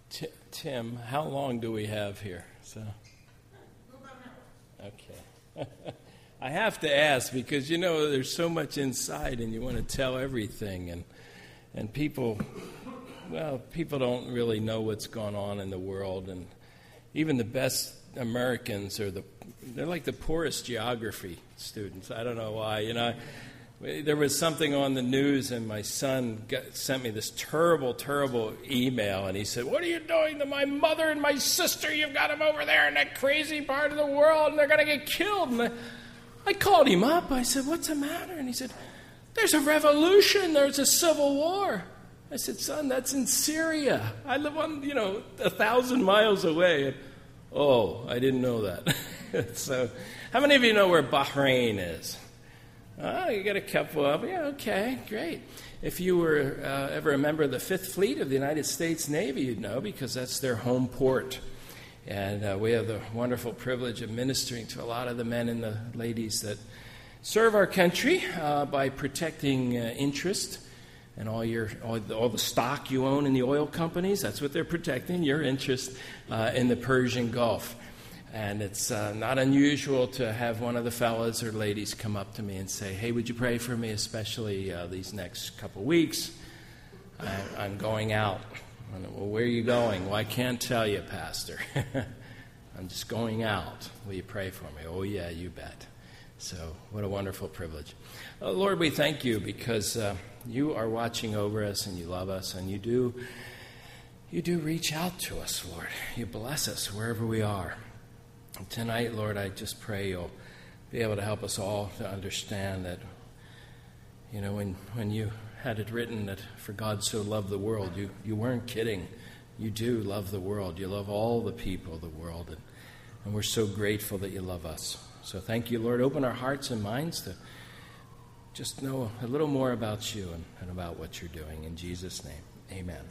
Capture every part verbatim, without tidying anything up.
T- Tim, how long do we have here? So, okay. I have to ask because, you know, there's so much inside and you want to tell everything. And, and people, well, people don't really know what's going on in the world. And even the best Americans are the, they're like the poorest geography students. I don't know why. You know, there was something on the news, and my son got, sent me this terrible, terrible email, and he said, "What are you doing to my mother and my sister? You've got them over there in that crazy part of the world, and they're going to get killed." And I, I called him up. I said, "What's the matter?" And he said, "There's a revolution. There's a civil war." I said, "Son, that's in Syria. I live on, you know, a thousand miles away." And, oh, I didn't know that. So, how many of you know where Bahrain is? Oh, you got a couple of them. Yeah, okay, great. If you were uh, ever a member of the Fifth Fleet of the United States Navy, you'd know because that's their home port. And uh, we have the wonderful privilege of ministering to a lot of the men and the ladies that serve our country uh, by protecting uh, interest and all your all the, all the stock you own in the oil companies. That's what they're protecting, your interest uh, in the Persian Gulf. And it's uh, not unusual to have one of the fellas or ladies come up to me and say, "Hey, would you pray for me, especially uh, these next couple weeks? I, I'm going out." And, "Well, where are you going?" "Well, I can't tell you, Pastor. I'm just going out. Will you pray for me?" "Oh, yeah, you bet." So what a wonderful privilege. Uh, Lord, we thank you because uh, you are watching over us and you love us and you do, you do reach out to us, Lord. You bless us wherever we are. Tonight, Lord, I just pray you'll be able to help us all to understand that, you know, when, when you had it written that for God so loved the world, you, you weren't kidding. You do love the world. You love all the people of the world, and, and we're so grateful that you love us. So thank you, Lord. Open our hearts and minds to just know a little more about you and, and about what you're doing. In Jesus' name, amen.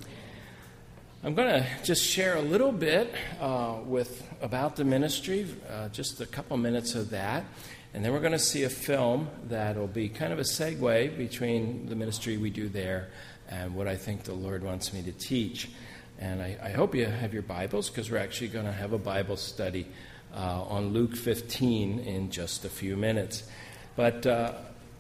I'm going to just share a little bit uh, with about the ministry, uh, just a couple minutes of that, and then we're going to see a film that will be kind of a segue between the ministry we do there and what I think the Lord wants me to teach. And I, I hope you have your Bibles because we're actually going to have a Bible study uh, on Luke fifteen in just a few minutes. But uh,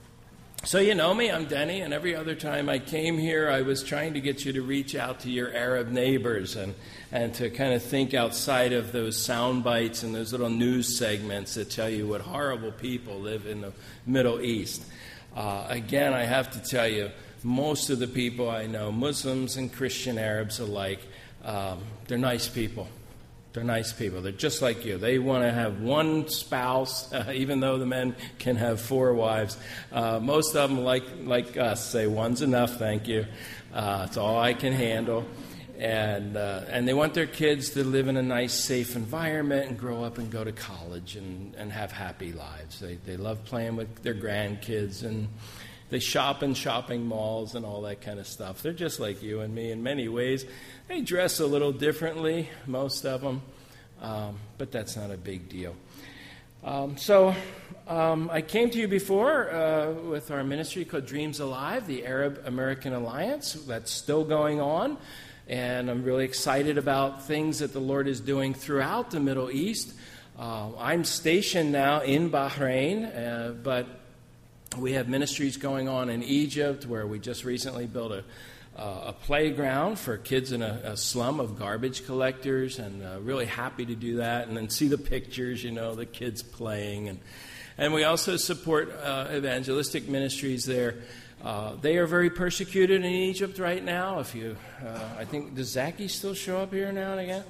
So you know me, I'm Denny, and every other time I came here, I was trying to get you to reach out to your Arab neighbors and, and to kind of think outside of those sound bites and those little news segments that tell you what horrible people live in the Middle East. Uh, again, I have to tell you, most of the people I know, Muslims and Christian Arabs alike, um, they're nice people. They're nice people. They're just like you. They want to have one spouse, uh, even though the men can have four wives. Uh, most of them, like like us, say one's enough, thank you. Uh, it's all I can handle. And uh, and they want their kids to live in a nice, safe environment and grow up and go to college and, and have happy lives. They they love playing with their grandkids, and they shop in shopping malls and all that kind of stuff. They're just like you and me in many ways. They dress a little differently, most of them, um, but that's not a big deal. Um, so um, I came to you before uh, with our ministry called Dreams Alive, the Arab American Alliance. That's still going on, and I'm really excited about things that the Lord is doing throughout the Middle East. Uh, I'm stationed now in Bahrain, uh, but we have ministries going on in Egypt where we just recently built a Uh, a playground for kids in a, a slum of garbage collectors, and uh, really happy to do that, and then see the pictures, you know, the kids playing. And and we also support uh, evangelistic ministries there. Uh, they are very persecuted in Egypt right now. If you, uh, I think, does Zaki still show up here now and again?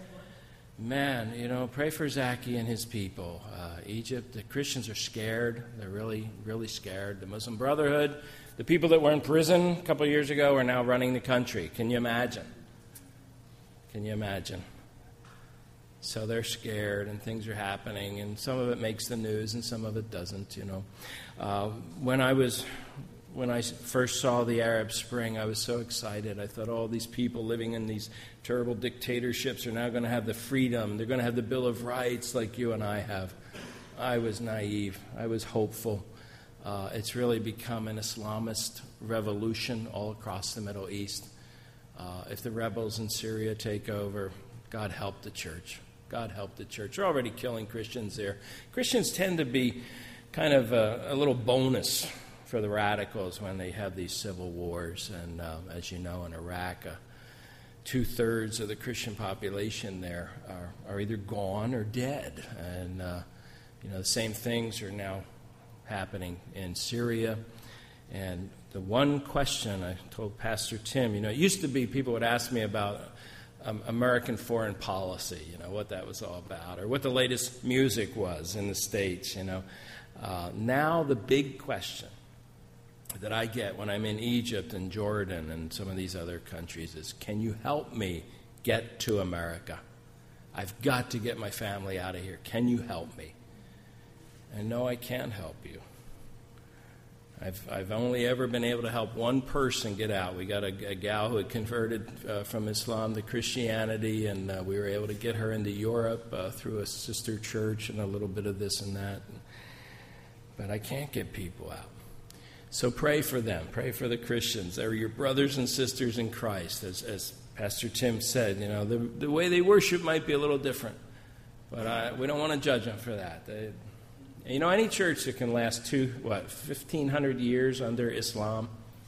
Man, you know, pray for Zaki and his people. Uh, Egypt, the Christians are scared. They're really, really scared. The Muslim Brotherhood, the people that were in prison a couple of years ago are now running the country. Can you imagine? Can you imagine? So they're scared, and things are happening, and some of it makes the news, and some of it doesn't, you know. Uh, when I was, when I first saw the Arab Spring, I was so excited. I thought, all these people living in these terrible dictatorships are now going to have the freedom. They're going to have the Bill of Rights like you and I have. I was naive. I was hopeful. Uh, it's really become an Islamist revolution all across the Middle East. Uh, if the rebels in Syria take over, God help the church. God help the church. They're already killing Christians there. Christians tend to be kind of a, a little bonus for the radicals when they have these civil wars. And uh, as you know, in Iraq, uh, two-thirds of the Christian population there are, are either gone or dead. And, uh, you know, the same things are now happening in Syria. And the one question I told Pastor Tim, you know, it used to be people would ask me about um, American foreign policy, you know, what that was all about, or what the latest music was in the States, you know. Uh, now the big question that I get when I'm in Egypt and Jordan and some of these other countries is, can you help me get to America? I've got to get my family out of here. Can you help me? And no, I can't help you. I've, I've only ever been able to help one person get out. We got a, a gal who had converted uh, from Islam to Christianity, and uh, we were able to get her into Europe uh, through a sister church and a little bit of this and that. But I can't get people out. So pray for them. Pray for the Christians. They're your brothers and sisters in Christ. As, as Pastor Tim said, you know, the, the way they worship might be a little different. But I, we don't want to judge them for that. They, you know, any church that can last two, what, fifteen hundred years under Islam,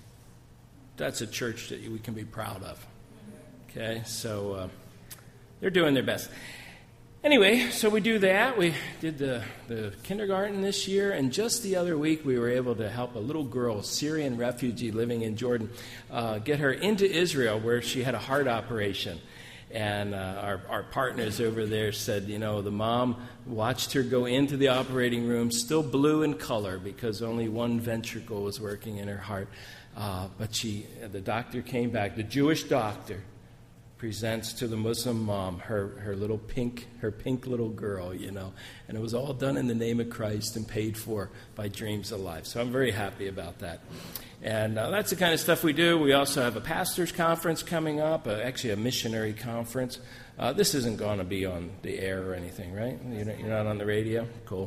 that's a church that we can be proud of. Okay, so uh, they're doing their best. Anyway, so we do that. We did the, the kindergarten this year, and just the other week we were able to help a little girl, Syrian refugee living in Jordan, uh, get her into Israel where she had a heart operation. And uh, our, our partners over there said, you know, the mom watched her go into the operating room, still blue in color because only one ventricle was working in her heart. Uh, but she, the doctor came back, the Jewish doctor, presents to the Muslim mom her, her little pink, her pink little girl, you know. And it was all done in the name of Christ and paid for by Dreams of Life. So I'm very happy about that. And uh, that's the kind of stuff we do. We also have a pastor's conference coming up, uh, actually a missionary conference. Uh, this isn't going to be on the air or anything, right? You're not, you're not on the radio? Cool.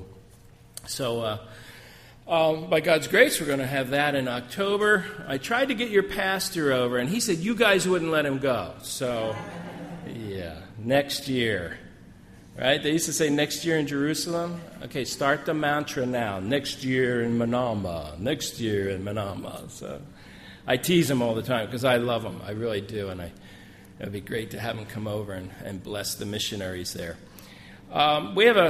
So uh, um, by God's grace, we're going to have that in October. I tried to get your pastor over, and he said you guys wouldn't let him go. So, yeah, next year. Right? They used to say next year in Jerusalem. Okay, start the mantra now. Next year in Manama. Next year in Manama. So I tease them all the time because I love them. I really do. And I, it would be great to have them come over and, and bless the missionaries there. Um, we have a,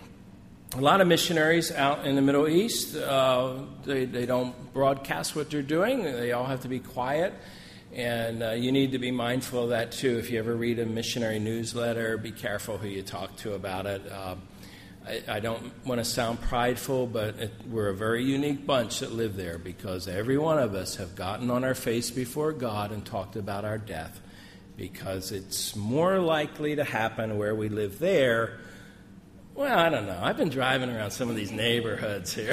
a lot of missionaries out in the Middle East. Uh, they, they don't broadcast what they're doing. They all have to be quiet. And uh, you need to be mindful of that, too. If you ever read a missionary newsletter, be careful who you talk to about it. Uh, I, I don't want to sound prideful, but it, we're a very unique bunch that live there because every one of us have gotten on our face before God and talked about our death because it's more likely to happen where we live there. Well, I don't know. I've been driving around some of these neighborhoods here.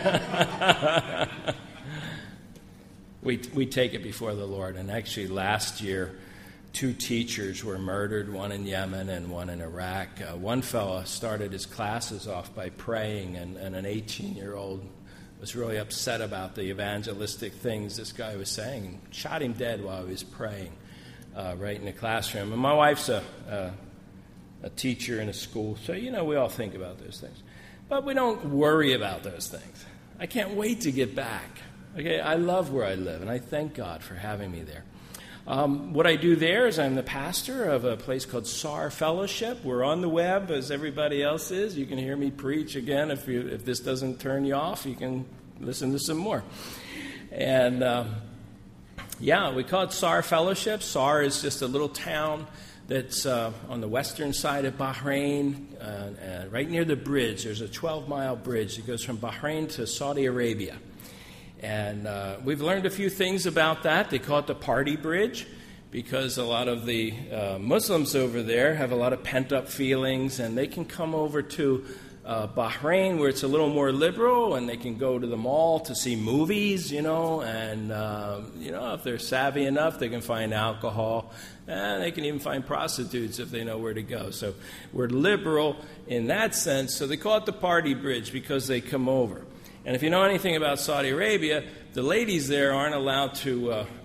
We we take it before the Lord. And actually last year, two teachers were murdered, one in Yemen and one in Iraq. Uh, one fellow started his classes off by praying, and, and an eighteen-year-old was really upset about the evangelistic things this guy was saying and shot him dead while he was praying uh, right in the classroom. And my wife's a, a, a teacher in a school, so, you know, we all think about those things. But we don't worry about those things. I can't wait to get back. Okay, I love where I live, and I thank God for having me there. Um, what I do there is I'm the pastor of a place called S A R Fellowship. We're on the web, as everybody else is. You can hear me preach again. If you, if this doesn't turn you off, you can listen to some more. And, um, yeah, we call it S A R Fellowship. S A R is just a little town that's uh, on the western side of Bahrain, uh, uh, right near the bridge. There's a twelve-mile bridge that goes from Bahrain to Saudi Arabia. And uh, we've learned a few things about that. They call it the party bridge because a lot of the uh, Muslims over there have a lot of pent-up feelings, and they can come over to uh, Bahrain where it's a little more liberal, and they can go to the mall to see movies, you know, and, uh, you know, if they're savvy enough, they can find alcohol, and they can even find prostitutes if they know where to go. So we're liberal in that sense. So they call it the party bridge because they come over. And if you know anything about Saudi Arabia, the ladies there aren't allowed to uh,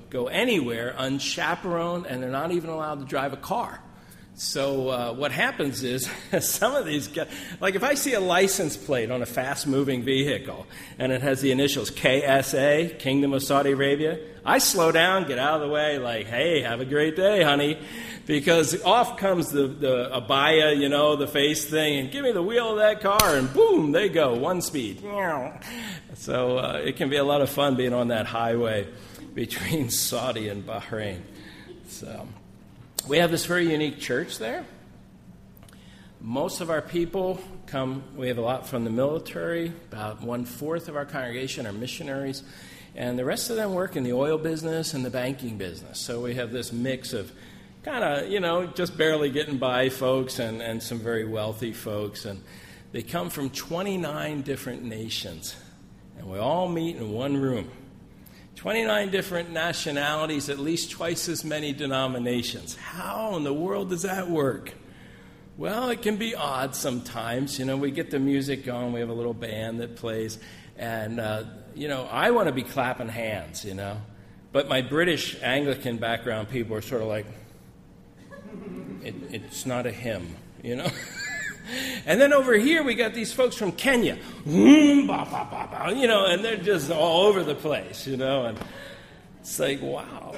go anywhere unchaperoned, and they're not even allowed to drive a car. So uh, what happens is some of these guys, like if I see a license plate on a fast-moving vehicle and it has the initials K S A, Kingdom of Saudi Arabia, I slow down, get out of the way, like, hey, have a great day, honey, because off comes the, the abaya, you know, the face thing, and give me the wheel of that car, and boom, they go, one speed. So uh, it can be a lot of fun being on that highway between Saudi and Bahrain. So we have this very unique church there. Most of our people come, we have a lot from the military. About one-fourth of our congregation are missionaries. And the rest of them work in the oil business and the banking business. So we have this mix of kind of, you know, just barely getting by folks and, and some very wealthy folks. And they come from twenty-nine different nations. And we all meet in one room. twenty-nine different nationalities, at least twice as many denominations. How in the world does that work? Well, it can be odd sometimes. You know, we get the music going. We have a little band that plays. And, uh, you know, I want to be clapping hands, you know. But my British Anglican background people are sort of like, it, it's not a hymn, you know. And then over here we got these folks from Kenya, you know, and they're just all over the place, you know. And it's like, wow,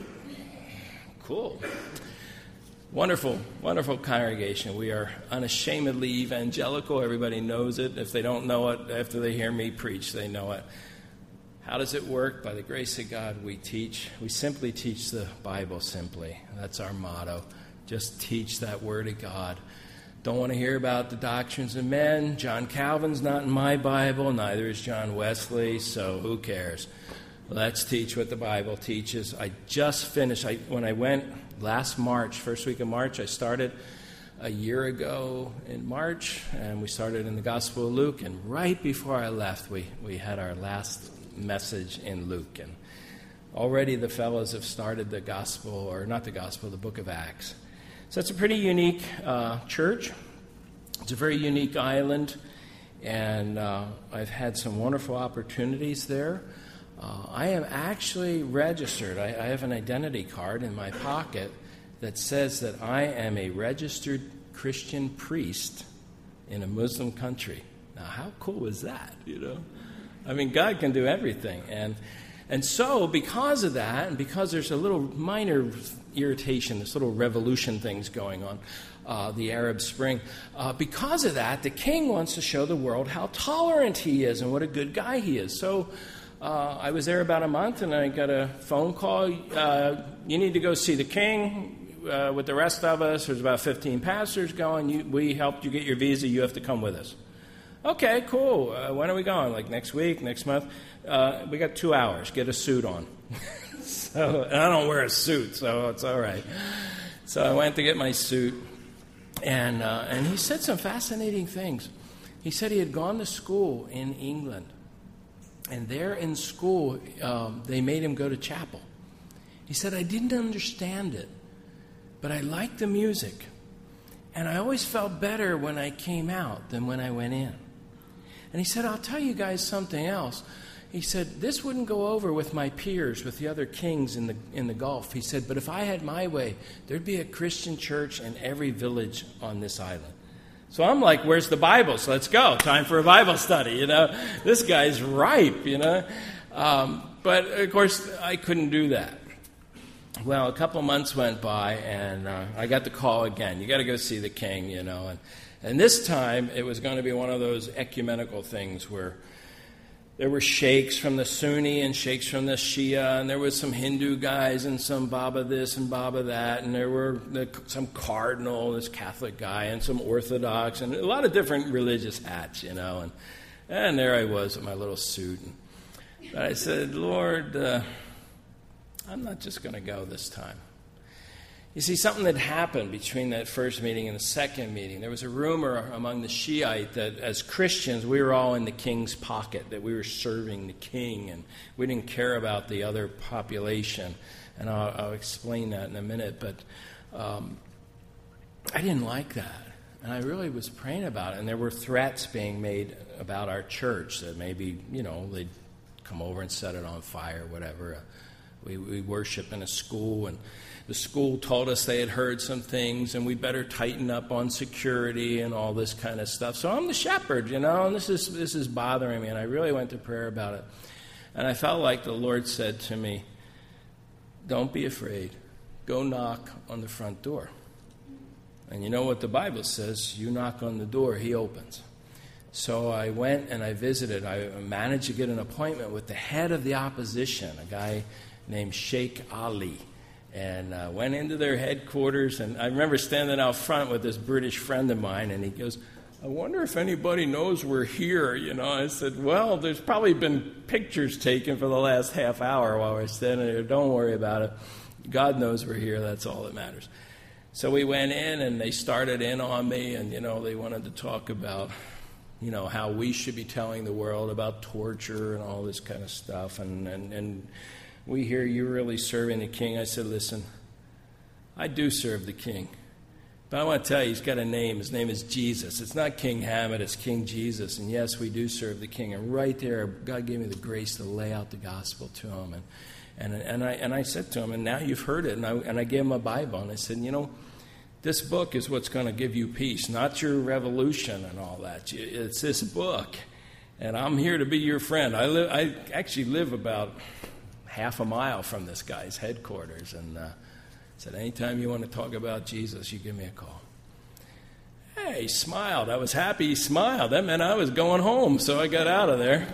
cool. Wonderful, wonderful congregation. We are unashamedly evangelical. Everybody knows it. If they don't know it, after they hear me preach, they know it. How does it work? By the grace of God, we teach. We simply teach the Bible simply. That's our motto. Just teach that Word of God. Don't want to hear about the doctrines of men. John Calvin's not in my Bible. Neither is John Wesley, so who cares? Let's teach what the Bible teaches. I just finished. I, when I went last March, first week of March, I started a year ago in March, and we started in the Gospel of Luke. And right before I left, we, we had our last message in Luke. And already the fellows have started the Gospel, or not the Gospel, the book of Acts. So it's a pretty unique uh, church. It's a very unique island, and uh, I've had some wonderful opportunities there. Uh, I am actually registered. I, I have an identity card in my pocket that says that I am a registered Christian priest in a Muslim country. Now, how cool is that, you know? I mean, God can do everything. And and so because of that, and because there's a little minor irritation, this little revolution things going on, uh, the Arab Spring, uh, because of that, the king wants to show the world how tolerant he is and what a good guy he is. So uh, I was there about a month, and I got a phone call. Uh, you need to go see the king uh, with the rest of us. There's about fifteen pastors going. You, we helped you get your visa. You have to come with us. Okay, cool. Uh, when are we going? Like next week, next month? Uh, we got two hours. Get a suit on. So, and I don't wear a suit, so it's all right. So I went to get my suit, and uh, and he said some fascinating things. He said he had gone to school in England, and there in school um, they made him go to chapel. He said, I didn't understand it, but I liked the music, and I always felt better when I came out than when I went in. And he said, I'll tell you guys something else. He said, this wouldn't go over with my peers, with the other kings in the in the Gulf. He said, but if I had my way, there'd be a Christian church in every village on this island. So I'm like, where's the Bible? So let's go. Time for a Bible study, you know. This guy's ripe, you know. Um, but, of course, I couldn't do that. Well, a couple months went by, and uh, I got the call again. You got to go see the king, you know. And, and this time, it was going to be one of those ecumenical things where there were sheikhs from the Sunni and sheikhs from the Shia, and there was some Hindu guys and some Baba this and Baba that, and there were the, some cardinal, this Catholic guy, and some Orthodox, and a lot of different religious hats, you know. And, and there I was with my little suit. And, but I said, Lord, uh, I'm not just going to go this time. You see, something had happened between that first meeting and the second meeting. There was a rumor among the Shiite that as Christians, we were all in the king's pocket, that we were serving the king, and we didn't care about the other population. And I'll, I'll explain that in a minute. But um, I didn't like that. And I really was praying about it. And there were threats being made about our church that maybe, you know, they'd come over and set it on fire, whatever. We, we worship in a school, and the school told us they had heard some things, and we better tighten up on security and all this kind of stuff. So I'm the shepherd, you know, and this is this is bothering me, and I really went to prayer about it. And I felt like the Lord said to me, don't be afraid. Go knock on the front door. And you know what the Bible says? You knock on the door, he opens. So I went and I visited. I managed to get an appointment with the head of the opposition, a guy named Sheikh Ali. And uh, went into their headquarters. And I remember standing out front with this British friend of mine, and he goes, I wonder if anybody knows we're here. You know, I said, well, there's probably been pictures taken for the last half hour while we're standing there. Don't worry about it. God knows we're here. That's all that matters. So we went in, and they started in on me, and, you know, they wanted to talk about, you know, how we should be telling the world about torture and all this kind of stuff. And, and, and we hear you're really serving the king. I said, listen, I do serve the king. But I want to tell you, he's got a name. His name is Jesus. It's not King Hamid, it's King Jesus. And yes, we do serve the king. And right there, God gave me the grace to lay out the gospel to him. And and and I and I said to him, and now you've heard it. And I and I gave him a Bible. And I said, you know, this book is what's going to give you peace, not your revolution and all that. It's this book. And I'm here to be your friend. I live. I actually live about half a mile from this guy's headquarters. And uh, said, anytime you want to talk about Jesus, you give me a call. Hey, he smiled. I was happy he smiled. That meant I was going home, so I got out of there.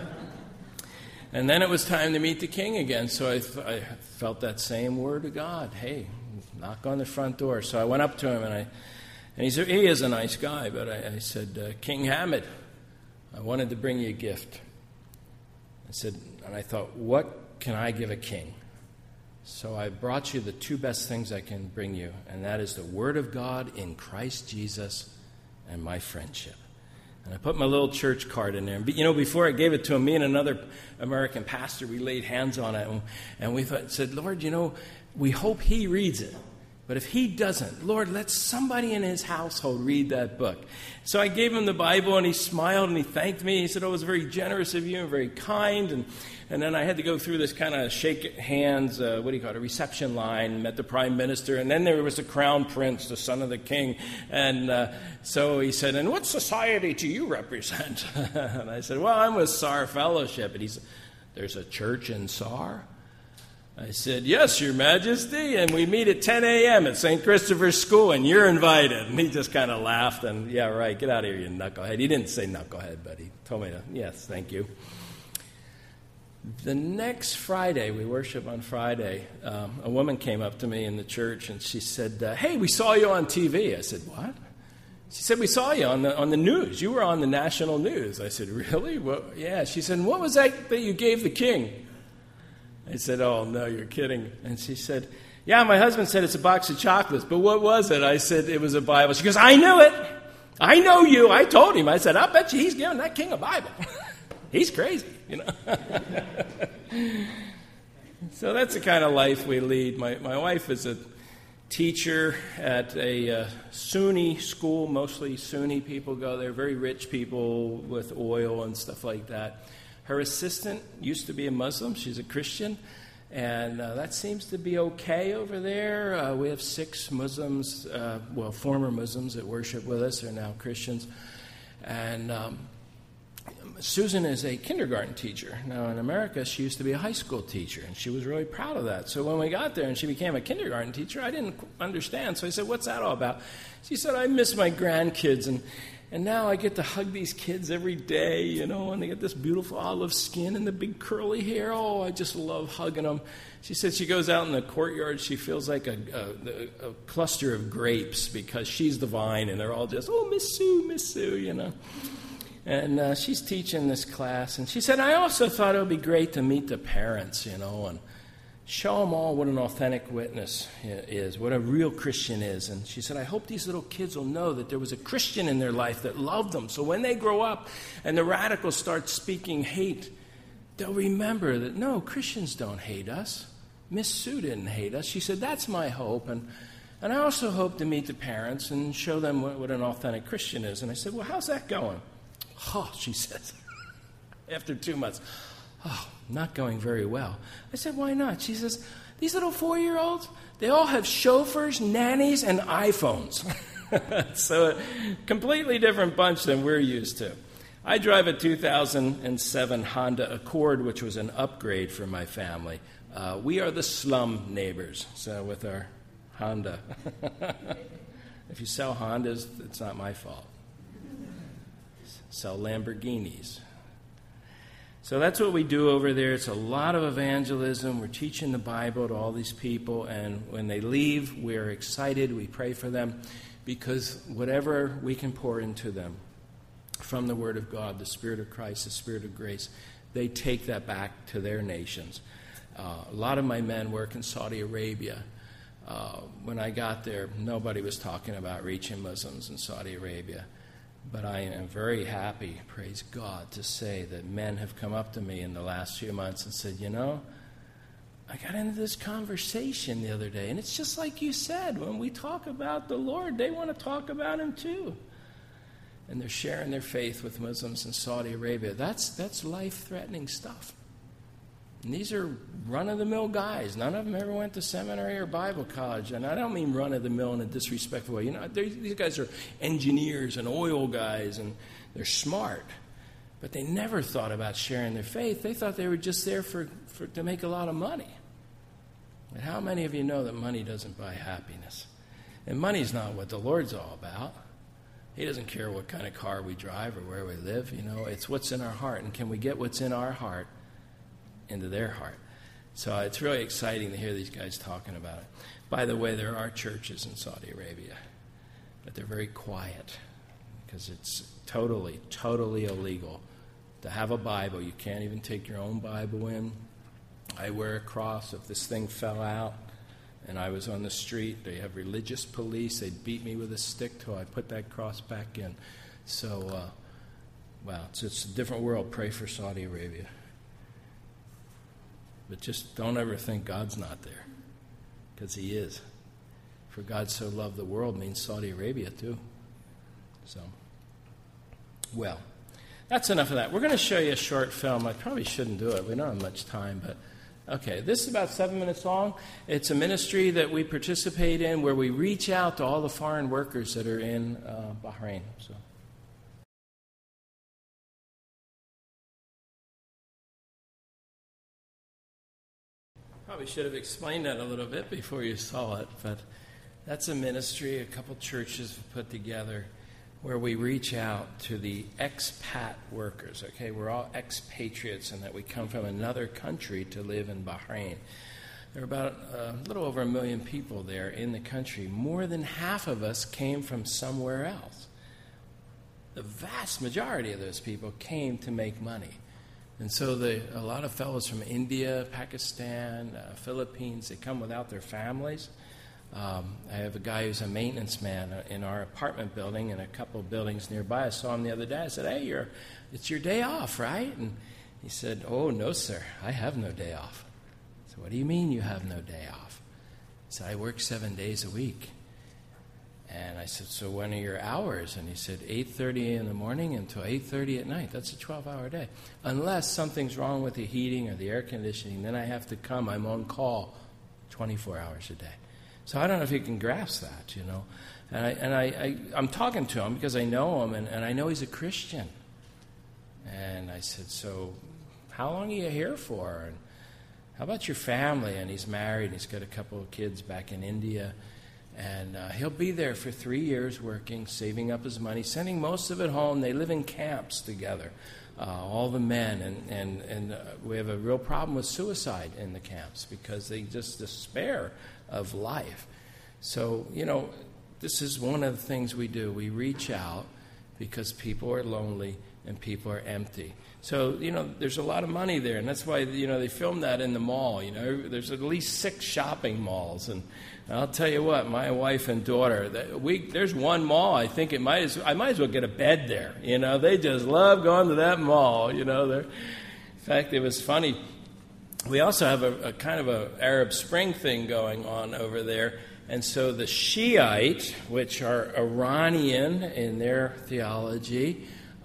And then it was time to meet the king again, so I, th- I felt that same word of God. Hey, knock on the front door. So I went up to him, and I, and he said, he is a nice guy, but I, I said, uh, King Hamid, I wanted to bring you a gift. I said, and I thought, what can I give a king? So I brought you the two best things I can bring you, and that is the Word of God in Christ Jesus and my friendship. And I put my little church card in there. But, you know, before I gave it to him, me and another American pastor, we laid hands on it, and, and we thought, said, Lord, you know, we hope he reads it. But if he doesn't, Lord, let somebody in his household read that book. So I gave him the Bible, and he smiled, and he thanked me. He said, oh, it was very generous of you and very kind. And and then I had to go through this kind of shake hands, uh, what do you call it, a reception line, met the prime minister. And then there was the crown prince, the son of the king. And uh, so he said, and what society do you represent? And I said, well, I'm with S A R Fellowship. And he said, there's a church in S A R? I said, yes, Your Majesty, and we meet at ten a.m. at Saint Christopher's School, and you're invited. And he just kind of laughed, and, yeah, right, get out of here, you knucklehead. He didn't say knucklehead, but he told me to, yes, thank you. The next Friday, we worship on Friday, um, a woman came up to me in the church, and she said, uh, hey, we saw you on T V. I said, what? She said, we saw you on the on the news. You were on the national news. I said, really? Well, yeah. She said, what was that that you gave the king? I said, oh, no, you're kidding. And she said, yeah, my husband said it's a box of chocolates, but what was it? I said, it was a Bible. She goes, I knew it. I know you. I told him. I said, I'll bet you he's giving that king a Bible. He's crazy, you know. So that's the kind of life we lead. My my wife is a teacher at a uh, Sunni school. Mostly Sunni people go there, very rich people with oil and stuff like that. Her assistant used to be a Muslim. She's a Christian, and uh, that seems to be okay over there. Uh, we have six Muslims, uh, well, former Muslims that worship with us. They're now Christians. And um, Susan is a kindergarten teacher. Now, in America, she used to be a high school teacher, and she was really proud of that. So when we got there and she became a kindergarten teacher, I didn't understand. So I said, what's that all about? She said, I miss my grandkids, and And now I get to hug these kids every day, you know, and they get this beautiful olive skin and the big curly hair. Oh, I just love hugging them. She said she goes out in the courtyard. She feels like a, a, a cluster of grapes because she's the vine, and they're all just, oh, Miss Sue, Miss Sue, you know. And uh, she's teaching this class. And she said, I also thought it would be great to meet the parents, you know, and show them all what an authentic witness is, what a real Christian is. And she said, I hope these little kids will know that there was a Christian in their life that loved them. So when they grow up and the radicals start speaking hate, they'll remember that, no, Christians don't hate us. Miss Sue didn't hate us. She said, that's my hope. And and I also hope to meet the parents and show them what, what an authentic Christian is. And I said, well, how's that going? Oh, she says, after two months, oh, not going very well. I said, why not? She says, these little four-year-olds, they all have chauffeurs, nannies, and iPhones. So a completely different bunch than we're used to. I drive a two thousand seven Honda Accord, which was an upgrade for my family. Uh, we are the slum neighbors, so with our Honda. If you sell Hondas, it's not my fault. Sell Lamborghinis. So that's what we do over there. It's a lot of evangelism. We're teaching the Bible to all these people, and when they leave, we're excited. We pray for them because whatever we can pour into them from the Word of God, the Spirit of Christ, the Spirit of grace, they take that back to their nations. Uh, a lot of my men work in Saudi Arabia. Uh, when I got there, nobody was talking about reaching Muslims in Saudi Arabia. But I am very happy, praise God, to say that men have come up to me in the last few months and said, you know, I got into this conversation the other day, and it's just like you said, when we talk about the Lord, they want to talk about Him too. And they're sharing their faith with Muslims in Saudi Arabia. That's, that's life-threatening stuff. And these are run-of-the-mill guys. None of them ever went to seminary or Bible college. And I don't mean run-of-the-mill in a disrespectful way. You know, these guys are engineers and oil guys, and they're smart. But they never thought about sharing their faith. They thought they were just there for, for to make a lot of money. And how many of you know that money doesn't buy happiness? And money's not what the Lord's all about. He doesn't care what kind of car we drive or where we live. You know, it's what's in our heart. And can we get what's in our heart into their heart? So it's really exciting to hear these guys talking about it. By the way, there are churches in Saudi Arabia, but they're very quiet because it's totally, totally illegal to have a Bible. You can't even take your own Bible in. I wear a cross. If this thing fell out and I was on the street, they have religious police. They'd beat me with a stick till I put that cross back in. So, uh, wow, it's, it's a different world. Pray for Saudi Arabia. But just don't ever think God's not there, because He is. For God so loved the world means Saudi Arabia too. So, well, that's enough of that. We're going to show you a short film. I probably shouldn't do it. We don't have much time, but okay. This is about seven minutes long. It's a ministry that we participate in where we reach out to all the foreign workers that are in uh, Bahrain. So. Probably should have explained that a little bit before you saw it, but that's a ministry a couple churches have put together where we reach out to the expat workers. Okay, we're all expatriates in that we come from another country to live in Bahrain. There are about a little over a million people there in the country. More than half of us came from somewhere else. The vast majority of those people came to make money. And so the, a lot of fellows from India, Pakistan, uh, Philippines, they come without their families. Um, I have a guy who's a maintenance man in our apartment building and a couple of buildings nearby. I saw him the other day. I said, hey, you're, it's your day off, right? And he said, oh, no, sir, I have no day off. I said, what do you mean you have no day off? He said, I work seven days a week. And I said, so when are your hours? And he said, eight thirty in the morning until eight thirty at night. That's a twelve-hour day. Unless something's wrong with the heating or the air conditioning, then I have to come. I'm on call twenty-four hours a day. So I don't know if you can grasp that, you know. And, I, and I, I, I'm talking to him because I know him, and, and I know he's a Christian. And I said, so how long are you here for? And how about your family? And he's married, and he's got a couple of kids back in India. And uh, he'll be there for three years working, saving up his money, sending most of it home. They live in camps together, uh, all the men. And, and, and uh, we have a real problem with suicide in the camps because they just despair of life. So, you know, this is one of the things we do. We reach out because people are lonely and people are empty. So, you know, there's a lot of money there, and that's why, you know, they filmed that in the mall. You know, there's at least six shopping malls, and I'll tell you what, my wife and daughter, that we there's one mall. I think it might as I might as well get a bed there. You know, they just love going to that mall. You know, they're, in fact, it was funny. We also have a, a kind of a Arab Spring thing going on over there, and so the Shiite, which are Iranian in their theology.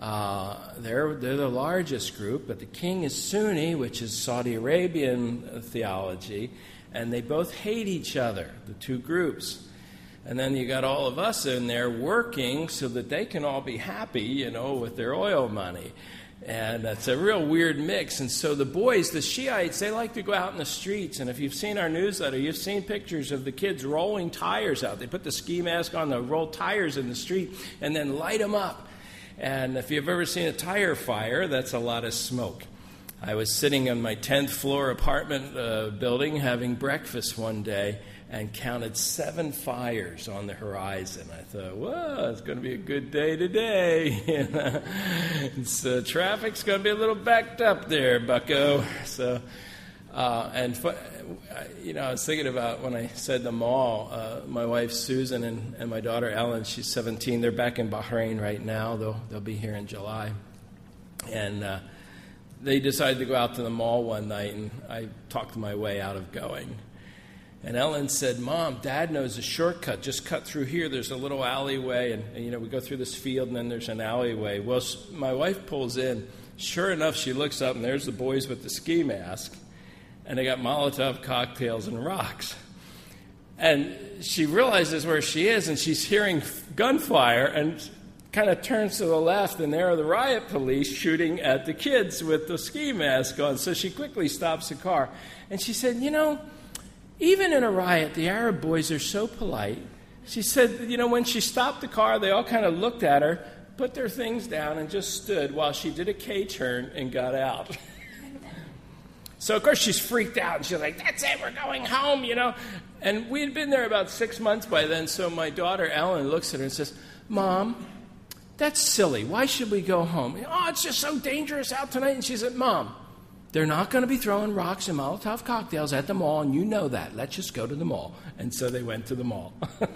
Uh, they're, they're the largest group, but the king is Sunni, which is Saudi Arabian theology, and they both hate each other, the two groups. And then you got all of us in there working so that they can all be happy, you know, with their oil money. And it's a real weird mix. And so the boys, the Shiites, they like to go out in the streets. And if you've seen our newsletter, you've seen pictures of the kids rolling tires out. They put the ski mask on, they roll tires in the street, and then light them up. And if you've ever seen a tire fire, that's a lot of smoke. I was sitting on my tenth floor apartment uh, building having breakfast one day and counted seven fires on the horizon. I thought, whoa, it's going to be a good day today. it's, uh, traffic's going to be a little backed up there, bucko. So, uh, and you know, I was thinking about when I said the mall. Uh, my wife Susan and, and my daughter Ellen, she's seventeen. They're back in Bahrain right now. They'll they'll be here in July, and uh, they decided to go out to the mall one night, and I talked my way out of going. And Ellen said, "Mom, Dad knows a shortcut. Just cut through here. There's a little alleyway, and, and you know we go through this field, and then there's an alleyway." Well, my wife pulls in. Sure enough, she looks up, and there's the boys with the ski mask. And they got Molotov cocktails and rocks. And she realizes where she is, and she's hearing gunfire, and kind of turns to the left, and there are the riot police shooting at the kids with the ski mask on. So she quickly stops the car. And she said, you know, even in a riot, the Arab boys are so polite. She said, you know, when she stopped the car, they all kind of looked at her, put their things down, and just stood while she did a K-turn and got out. So, of course, she's freaked out, and she's like, that's it, we're going home, you know. And we had been there about six months by then, so my daughter Ellen looks at her and says, Mom, that's silly. Why should we go home? Oh, it's just so dangerous out tonight. And she said, Mom, they're not going to be throwing rocks and Molotov cocktails at the mall, and you know that. Let's just go to the mall. And so they went to the mall.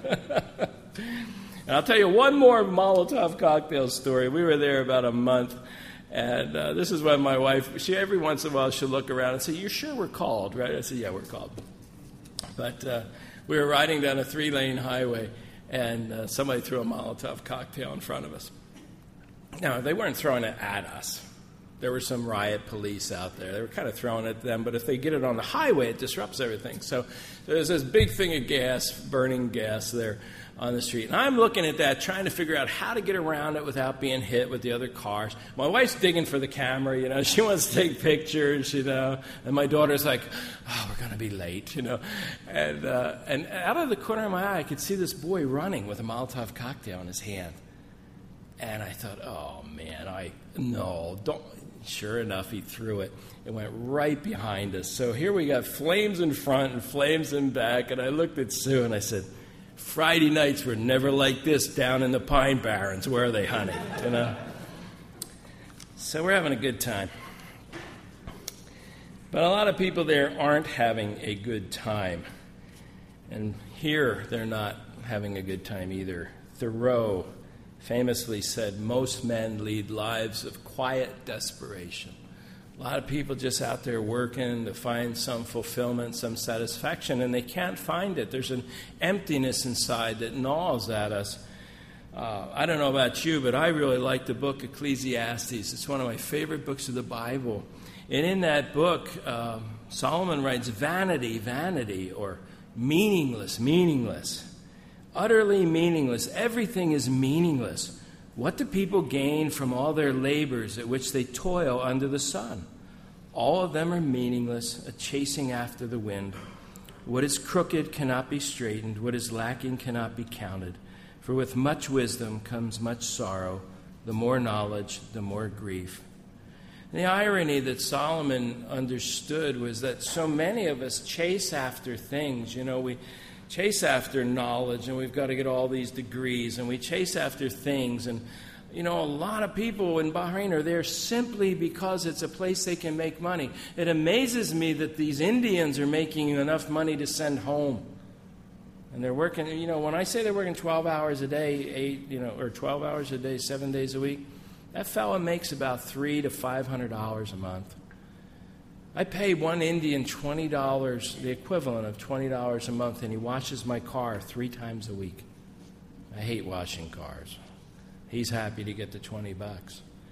And I'll tell you one more Molotov cocktail story. We were there about a month. And uh, this is when my wife, she every once in a while she'll look around and say, you sure we're called, right? I said, yeah, we're called. But uh, we were riding down a three-lane highway, and uh, somebody threw a Molotov cocktail in front of us. Now, they weren't throwing it at us. There were some riot police out there. They were kind of throwing it at them, but if they get it on the highway, it disrupts everything. So there's this big thing of gas, burning gas there on the street. And I'm looking at that, trying to figure out how to get around it without being hit with the other cars. My wife's digging for the camera, you know. She wants to take pictures, you know. And my daughter's like, oh, we're going to be late, you know. And uh, and out of the corner of my eye, I could see this boy running with a Molotov cocktail in his hand. And I thought, oh, man, I, no, don't. Sure enough, he threw it. It went right behind us. So here we got flames in front and flames in back. And I looked at Sue and I said, Friday nights were never like this down in the Pine Barrens. Where are they, honey? You know? So we're having a good time. But a lot of people there aren't having a good time. And here they're not having a good time either. Thoreau famously said, most men lead lives of quiet desperation. A lot of people just out there working to find some fulfillment, some satisfaction, and they can't find it. There's an emptiness inside that gnaws at us. Uh, I don't know about you, but I really like the book Ecclesiastes. It's one of my favorite books of the Bible. And in that book, uh, Solomon writes, vanity, vanity, or meaningless, meaningless. Utterly meaningless. Everything is meaningless. What do people gain from all their labors at which they toil under the sun? All of them are meaningless, a chasing after the wind. What is crooked cannot be straightened. What is lacking cannot be counted. For with much wisdom comes much sorrow. The more knowledge, the more grief. And the irony that Solomon understood was that so many of us chase after things. You know, we chase after knowledge, and we've got to get all these degrees, and we chase after things. And, you know, a lot of people in Bahrain are there simply because it's a place they can make money. It amazes me that these Indians are making enough money to send home. And they're working, you know, when I say they're working twelve hours a day, eight, you know, or twelve hours a day, seven days a week, that fella makes about three to five hundred dollars a month. I pay one Indian twenty dollars, the equivalent of twenty dollars a month, and he washes my car three times a week. I hate washing cars. He's happy to get the twenty bucks.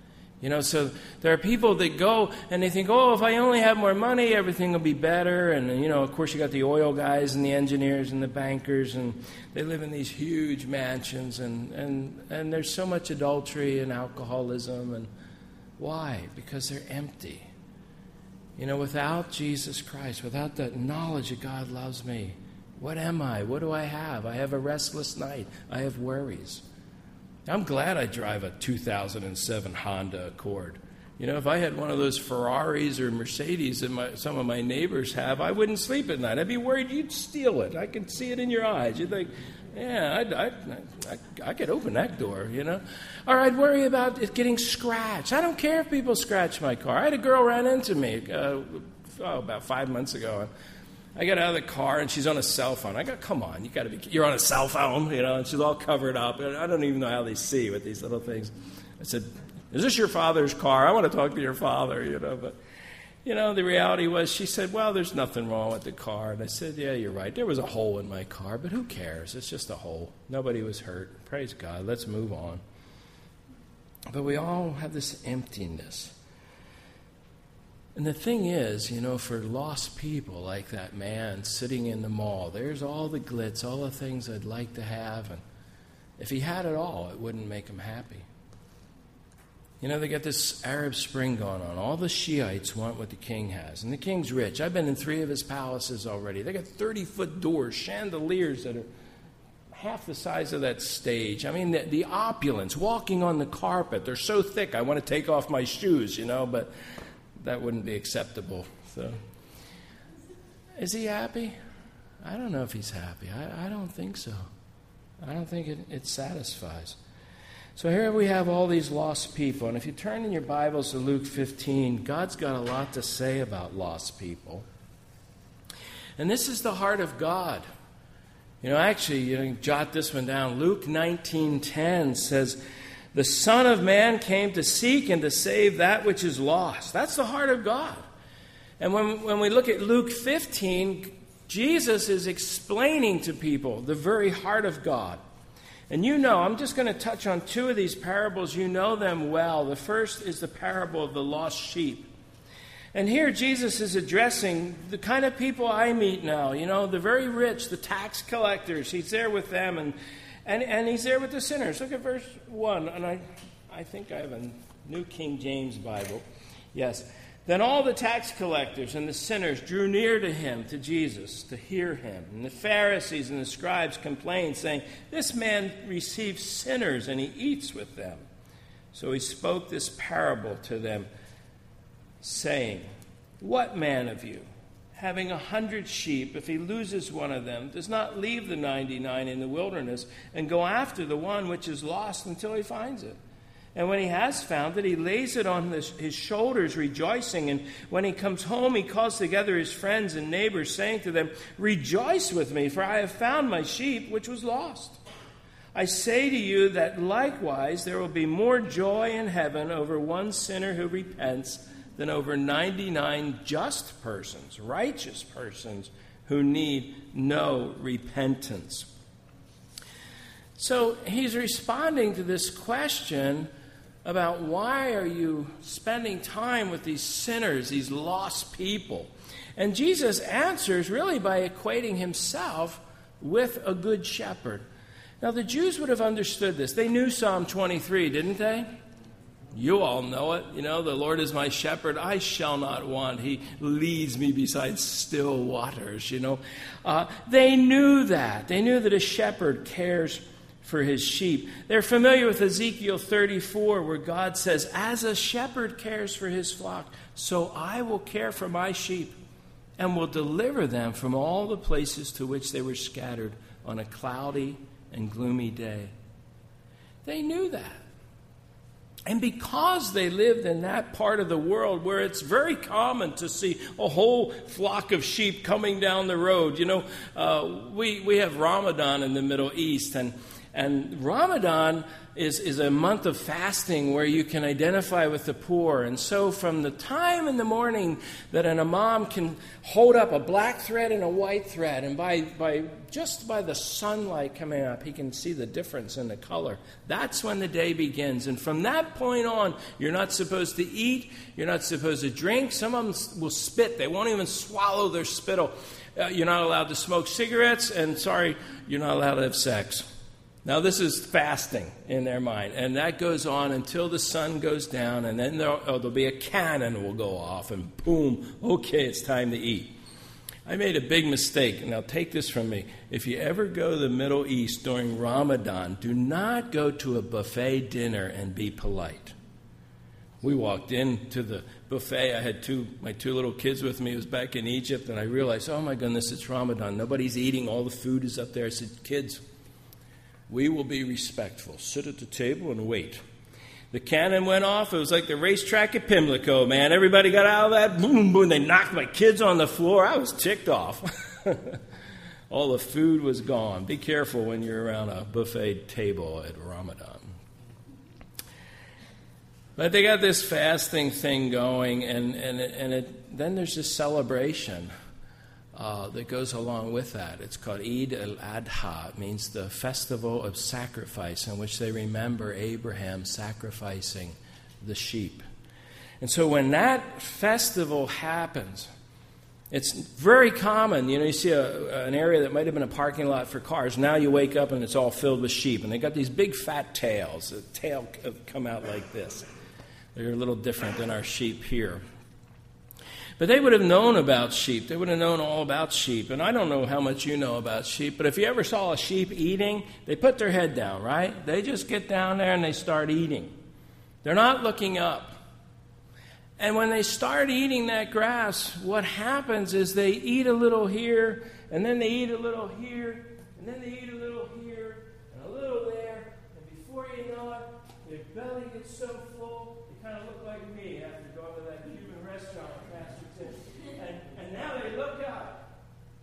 You know, so there are people that go and they think, oh, if I only have more money, everything will be better. And, you know, of course, you got the oil guys and the engineers and the bankers, and they live in these huge mansions, and, and, and there's so much adultery and alcoholism. And why? Because they're empty. You know, without Jesus Christ, without the knowledge that God loves me, what am I? What do I have? I have a restless night. I have worries. I'm glad I drive a two thousand seven Honda Accord. You know, if I had one of those Ferraris or Mercedes that my, some of my neighbors have, I wouldn't sleep at night. I'd be worried you'd steal it. I can see it in your eyes. You'd think, yeah, I'd, I'd, I, I could open that door, you know. Or I'd worry about it getting scratched. I don't care if people scratch my car. I had a girl ran into me uh, oh, about five months ago. I got out of the car, and she's on a cell phone. I go, come on, you got to be, you're on a cell phone, you know, and she's all covered up. I don't even know how they see with these little things. I said, is this your father's car? I want to talk to your father, you know. But, you know, the reality was, she said, well, there's nothing wrong with the car. And I said, yeah, you're right. There was a hole in my car, but who cares? It's just a hole. Nobody was hurt. Praise God. Let's move on. But we all have this emptiness. And the thing is, you know, for lost people like that man sitting in the mall, there's all the glitz, all the things I'd like to have. And if he had it all, it wouldn't make him happy. You know, they got this Arab Spring going on. All the Shiites want what the king has. And the king's rich. I've been in three of his palaces already. They got thirty-foot doors, chandeliers that are half the size of that stage. I mean, the, the opulence, walking on the carpet. They're so thick, I want to take off my shoes, you know, but that wouldn't be acceptable. So, is he happy? I don't know if he's happy. I, I don't think so. I don't think it, it satisfies. So here we have all these lost people. And if you turn in your Bibles to Luke fifteen, God's got a lot to say about lost people. And this is the heart of God. You know, actually, you know, jot this one down. Luke nineteen ten says, the Son of Man came to seek and to save that which is lost. That's the heart of God. And when, when we look at Luke fifteen, Jesus is explaining to people the very heart of God. And you know, I'm just going to touch on two of these parables. You know them well. The first is the parable of the lost sheep. And here Jesus is addressing the kind of people I meet now. You know, the very rich, the tax collectors. He's there with them, and And, and he's there with the sinners. Look at verse one. And I, I think I have a New King James Bible. Yes. Then all the tax collectors and the sinners drew near to him, to Jesus, to hear him. And the Pharisees and the scribes complained, saying, this man receives sinners and he eats with them. So he spoke this parable to them, saying, what man of you, having a hundred sheep, if he loses one of them, does not leave the ninety-nine in the wilderness and go after the one which is lost until he finds it? And when he has found it, he lays it on his, his shoulders, rejoicing. And when he comes home, he calls together his friends and neighbors, saying to them, rejoice with me, for I have found my sheep which was lost. I say to you that likewise there will be more joy in heaven over one sinner who repents than over ninety-nine just persons, righteous persons, who need no repentance. So he's responding to this question about why are you spending time with these sinners, these lost people? And Jesus answers really by equating himself with a good shepherd. Now the Jews would have understood this. They knew Psalm twenty-three, didn't they? You all know it. You know, the Lord is my shepherd. I shall not want. He leads me beside still waters, you know. Uh, they knew that. They knew that a shepherd cares for his sheep. They're familiar with Ezekiel thirty-four, where God says, as a shepherd cares for his flock, so I will care for my sheep and will deliver them from all the places to which they were scattered on a cloudy and gloomy day. They knew that. And because they lived in that part of the world where it's very common to see a whole flock of sheep coming down the road. You know, uh, we, we have Ramadan in the Middle East, and And Ramadan is, is a month of fasting where you can identify with the poor. And so from the time in the morning that an imam can hold up a black thread and a white thread, and by, by just by the sunlight coming up, he can see the difference in the color. That's when the day begins. And from that point on, you're not supposed to eat. You're not supposed to drink. Some of them will spit. They won't even swallow their spittle. Uh, you're not allowed to smoke cigarettes. And sorry, you're not allowed to have sex. Now, this is fasting in their mind, and that goes on until the sun goes down, and then there'll, oh, there'll be a cannon will go off, and boom, okay, it's time to eat. I made a big mistake. Now, take this from me. If you ever go to the Middle East during Ramadan, do not go to a buffet dinner and be polite. We walked into the buffet. I had two my two little kids with me. It was back in Egypt, and I realized, oh, my goodness, it's Ramadan. Nobody's eating. All the food is up there. I said, kids, we will be respectful. Sit at the table and wait. The cannon went off. It was like the racetrack at Pimlico, man. Everybody got out of that. Boom, boom. They knocked my kids on the floor. I was ticked off. All the food was gone. Be careful when you're around a buffet table at Ramadan. But they got this fasting thing going, and, and, and it, then there's this celebration Uh, that goes along with that. It's called Eid al-Adha. It means the festival of sacrifice, in which they remember Abraham sacrificing the sheep. And so when that festival happens, it's very common. You know, you see a, an area that might have been a parking lot for cars. Now you wake up and it's all filled with sheep. And they got these big fat tails. The tail come out like this. They're a little different than our sheep here. But they would have known about sheep. They would have known all about sheep. And I don't know how much you know about sheep, but if you ever saw a sheep eating, they put their head down, right? They just get down there and they start eating. They're not looking up. And when they start eating that grass, what happens is they eat a little here, and then they eat a little here, and then they eat a little here, and a little there. And before you know it, their belly gets so full, they kind of look like me after going to that Cuban restaurant. And, and now they look up.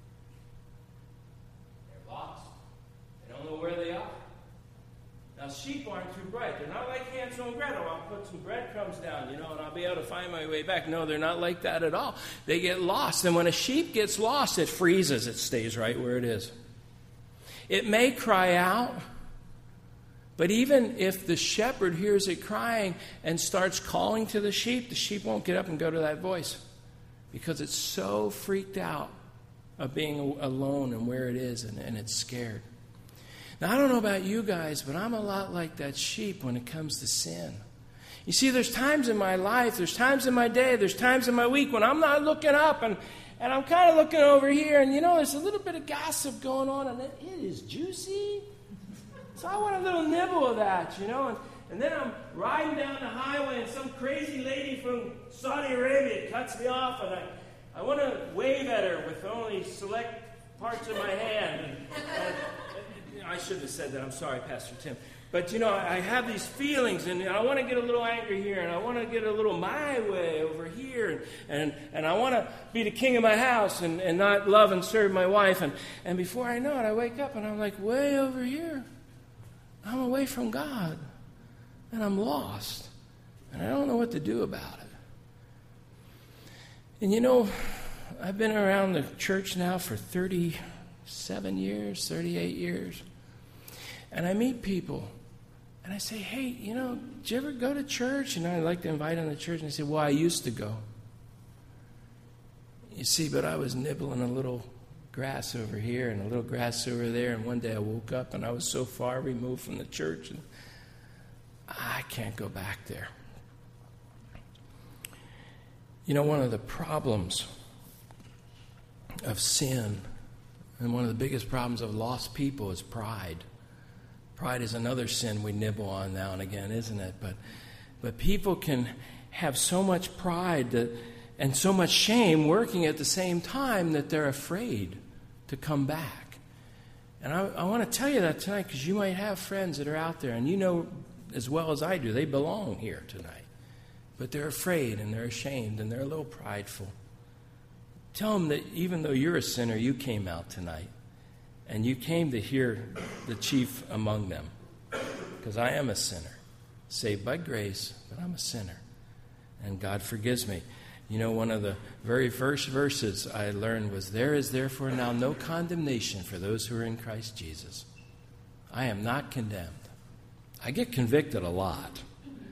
They're lost. They don't know where they are. Now, sheep aren't too bright. They're not like Hansel and Gretel. I'll put some breadcrumbs down, you know, and I'll be able to find my way back. No, they're not like that at all. They get lost. And when a sheep gets lost, it freezes. It stays right where it is. It may cry out, but even if the shepherd hears it crying and starts calling to the sheep, the sheep won't get up and go to that voice, because it's so freaked out of being alone and where it is, and, and it's scared. Now, I don't know about you guys, but I'm a lot like that sheep when it comes to sin. You see, there's times in my life, there's times in my day, there's times in my week when I'm not looking up, and, and I'm kind of looking over here, and, you know, there's a little bit of gossip going on, and it, it is juicy. So I want a little nibble of that, you know, and And then I'm riding down the highway, and some crazy lady from Saudi Arabia cuts me off, and I, I want to wave at her with only select parts of my hand. And, and, and I shouldn't have said that. I'm sorry, Pastor Tim. But, you know, I have these feelings, and I want to get a little angry here, and I want to get a little my way over here, and, and I want to be the king of my house and, and not love and serve my wife. And, and before I know it, I wake up, and I'm like, way over here. I'm away from God. And I'm lost. And I don't know what to do about it. And you know, I've been around the church now for thirty-seven years, thirty-eight years. And I meet people. And I say, hey, you know, did you ever go to church? And I like to invite them to church. And they say, well, I used to go. You see, but I was nibbling a little grass over here and a little grass over there. And one day I woke up and I was so far removed from the church, and I can't go back there. You know, one of the problems of sin, and one of the biggest problems of lost people, is pride. Pride is another sin we nibble on now and again, isn't it? But but people can have so much pride that, and so much shame working at the same time, that they're afraid to come back. And I, I want to tell you that tonight, because you might have friends that are out there, and you know as well as I do, they belong here tonight. But they're afraid, and they're ashamed, and they're a little prideful. Tell them that even though you're a sinner, you came out tonight. and you came to hear the chief among them, because I am a sinner, saved by grace, but I'm a sinner, and God forgives me. You know, one of the very first verses I learned was, there is therefore now no condemnation for those who are in Christ Jesus. I am not condemned. I get convicted a lot.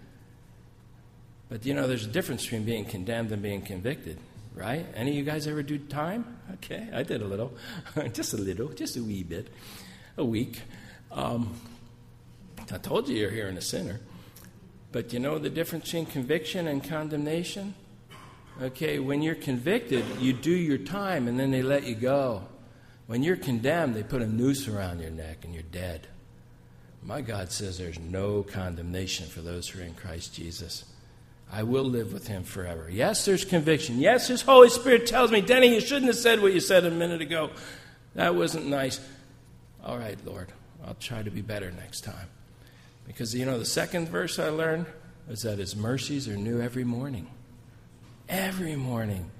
But, you know, there's a difference between being condemned and being convicted, right? Any of you guys ever do time? Okay, I did a little. Just a little, just a wee bit. A week. Um, I told you you're hearing a sinner. But you know the difference between conviction and condemnation? Okay, when you're convicted, you do your time and then they let you go. When you're condemned, they put a noose around your neck and you're dead. My God says there's no condemnation for those who are in Christ Jesus. I will live with him forever. Yes, there's conviction. Yes, his Holy Spirit tells me, Denny, you shouldn't have said what you said a minute ago. That wasn't nice. All right, Lord, I'll try to be better next time. Because, you know, the second verse I learned is that his mercies are new every morning. Every morning.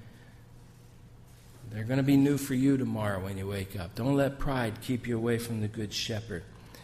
They're going to be new for you tomorrow when you wake up. Don't let pride keep you away from the Good Shepherd.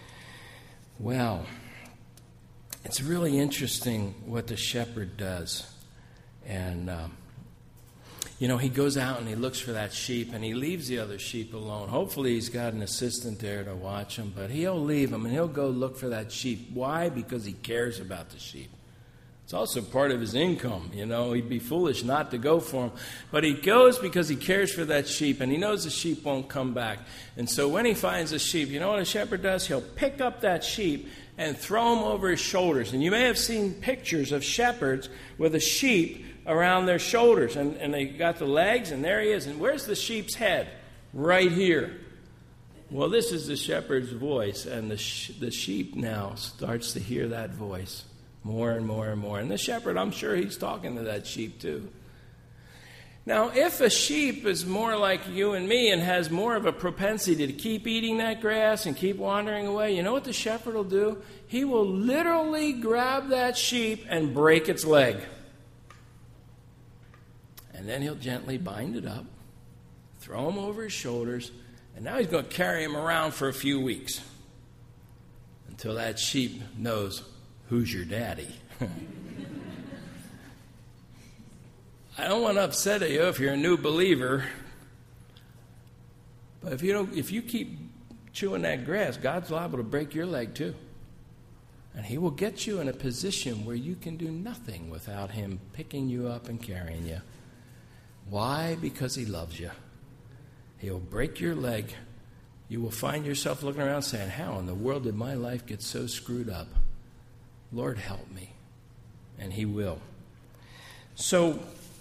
Well, it's really interesting what the shepherd does. And, um, you know, he goes out and he looks for that sheep and he leaves the other sheep alone. Hopefully he's got an assistant there to watch him, but he'll leave him and he'll go look for that sheep. Why? Because he cares about the sheep. It's also part of his income, you know. He'd be foolish not to go for him. But he goes because he cares for that sheep, and he knows the sheep won't come back. And so when he finds a sheep, you know what a shepherd does? He'll pick up that sheep and throw him over his shoulders. And you may have seen pictures of shepherds with a sheep around their shoulders. And, and they got the legs, and there he is. And where's the sheep's head? Right here. Well, this is the shepherd's voice, and the sh- the sheep now starts to hear that voice. More and more and more. And the shepherd, I'm sure he's talking to that sheep too. Now, if a sheep is more like you and me and has more of a propensity to keep eating that grass and keep wandering away, you know what the shepherd will do? He will literally grab that sheep and break its leg. And then he'll gently bind it up, throw him over his shoulders, and now he's going to carry him around for a few weeks until that sheep knows, who's your daddy? I don't want to upset you if you're a new believer, but if you don't, if you keep chewing that grass, God's liable to break your leg too. And he will get you in a position where you can do nothing without him picking you up and carrying you. Why? Because he loves you. He'll break your leg. You will find yourself looking around saying, how in the world did my life get so screwed up? Lord, help me. And he will. So,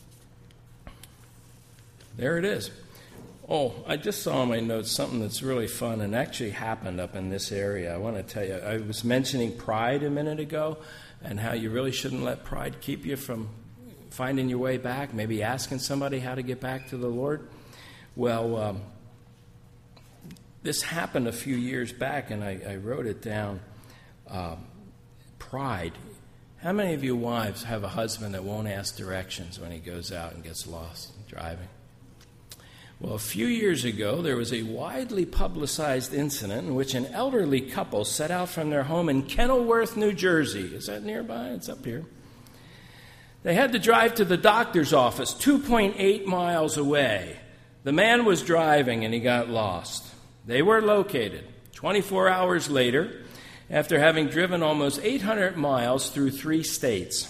there it is. Oh, I just saw in my notes something that's really fun and actually happened up in this area. I want to tell you, I was mentioning pride a minute ago and how you really shouldn't let pride keep you from finding your way back, maybe asking somebody how to get back to the Lord. Well, um, this happened a few years back, and I, I wrote it down. Um, Pride. How many of you wives have a husband that won't ask directions when he goes out and gets lost driving? Well, a few years ago, there was a widely publicized incident in which an elderly couple set out from their home in Kenilworth, New Jersey. Is that nearby? It's up here. They had to drive to the doctor's office two point eight miles away. The man was driving and he got lost. They were located. twenty-four hours later, after having driven almost eight hundred miles through three states.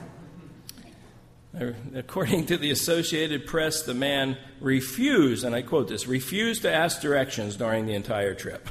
According to the Associated Press, the man refused, and I quote this, refused to ask directions during the entire trip.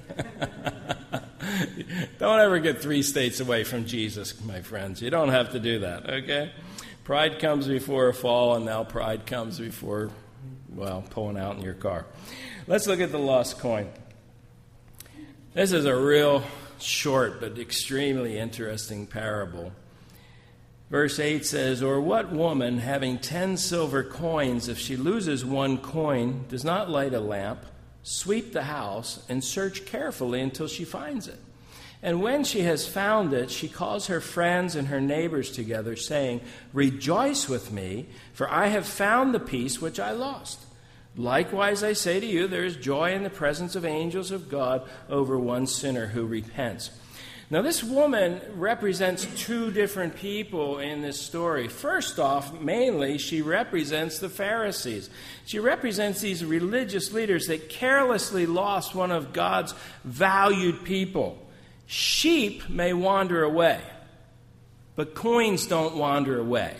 Don't ever get three states away from Jesus, my friends. You don't have to do that, okay? Pride comes before a fall, and now pride comes before, well, pulling out in your car. Let's look at the lost coin. This is a real short but extremely interesting parable. Verse eight says, or what woman, having ten silver coins, if she loses one coin, does not light a lamp, sweep the house, and search carefully until she finds it? And when she has found it, she calls her friends and her neighbors together, saying, rejoice with me, for I have found the piece which I lost. Likewise, I say to you, there is joy in the presence of angels of God over one sinner who repents. Now, this woman represents two different people in this story. First off, mainly, she represents the Pharisees. She represents these religious leaders that carelessly lost one of God's valued people. Sheep may wander away, but coins don't wander away.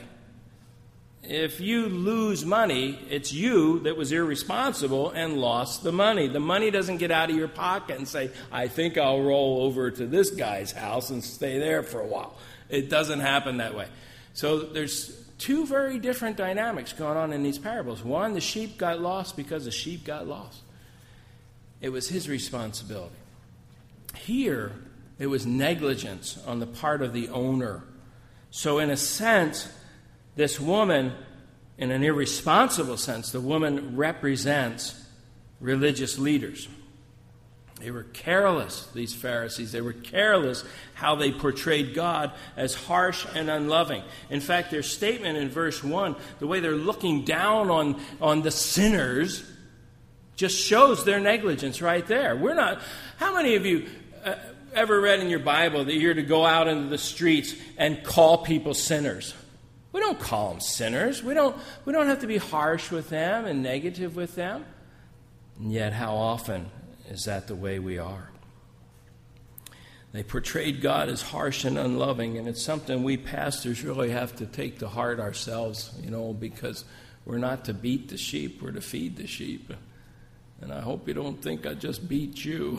If you lose money, it's you that was irresponsible and lost the money. The money doesn't get out of your pocket and say, I think I'll roll over to this guy's house and stay there for a while. It doesn't happen that way. So there's two very different dynamics going on in these parables. One, the sheep got lost because the sheep got lost. It was his responsibility. Here, it was negligence on the part of the owner. So in a sense, this woman, in an irresponsible sense, the woman represents religious leaders. They were careless, these Pharisees. They were careless how they portrayed God as harsh and unloving. In fact, their statement in verse one, the way they're looking down on, on the sinners, just shows their negligence right there. We're not... How many of you uh, ever read in your Bible that you're to go out into the streets and call people sinners? We don't call them sinners. We don't, we don't have to be harsh with them and negative with them. And yet, how often is that the way we are? They portrayed God as harsh and unloving, and it's something we pastors really have to take to heart ourselves, you know, because we're not to beat the sheep, we're to feed the sheep. And I hope you don't think I just beat you.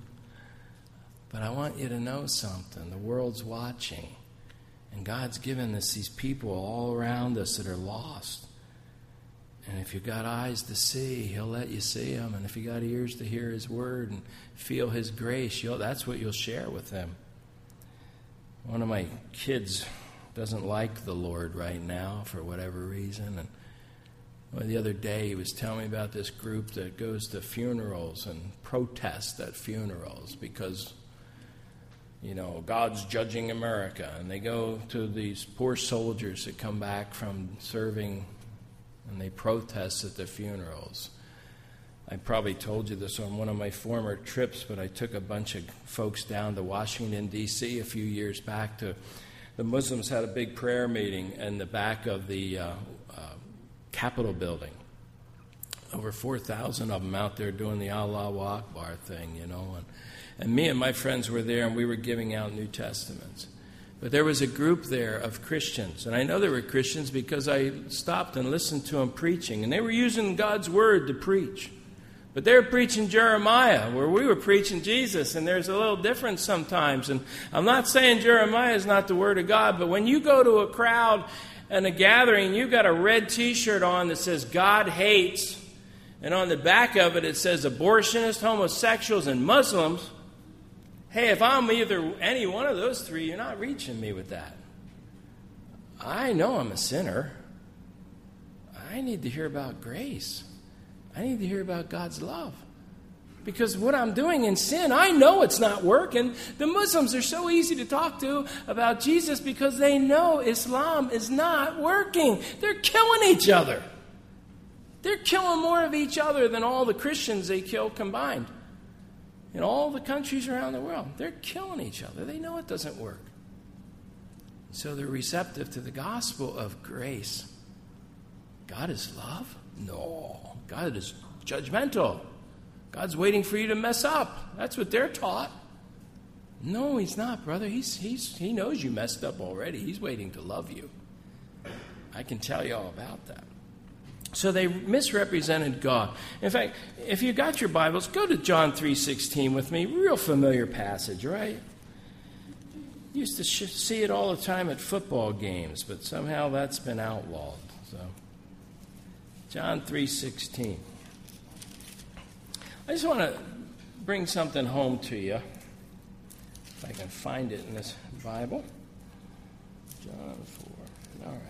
But I want you to know something. The world's watching. And God's given us these people all around us that are lost. And if you've got eyes to see, He'll let you see them. And if you've got ears to hear His word and feel His grace, you'll, that's what you'll share with them. One of my kids doesn't like the Lord right now for whatever reason. And well, the other day he was telling me about this group that goes to funerals and protests at funerals because, you know, God's judging America. And they go to these poor soldiers that come back from serving, and they protest at the funerals. I probably told you this on one of my former trips, but I took a bunch of folks down to Washington, D C a few years back. To the Muslims had a big prayer meeting in the back of the uh, uh, Capitol building. Over four thousand of them out there doing the Allahu Akbar thing, you know. And, and me and my friends were there, and we were giving out New Testaments. But there was a group there of Christians, and I know they were Christians because I stopped and listened to them preaching, and they were using God's word to preach. But they were preaching Jeremiah, where we were preaching Jesus, and there's a little difference sometimes. And I'm not saying Jeremiah is not the word of God, but when you go to a crowd and a gathering, you've got a red T-shirt on that says God hates, and on the back of it it says abortionists, homosexuals, and Muslims. Hey, if I'm either any one of those three, you're not reaching me with that. I know I'm a sinner. I need to hear about grace. I need to hear about God's love. Because what I'm doing in sin, I know it's not working. The Muslims are so easy to talk to about Jesus because they know Islam is not working. They're killing each other. They're killing more of each other than all the Christians they kill combined. In all the countries around the world, they're killing each other. They know it doesn't work. So they're receptive to the gospel of grace. God is love? No. God is judgmental. God's waiting for you to mess up. That's what they're taught. No, He's not, brother. He's, he's, he knows you messed up already. He's waiting to love you. I can tell you all about that. So they misrepresented God. In fact, if you got your Bibles, go to John three sixteen with me. Real familiar passage, right? Used to sh- see it all the time at football games, but somehow that's been outlawed. So, John three sixteen. I just want to bring something home to you, if I can find it in this Bible. John four. All right.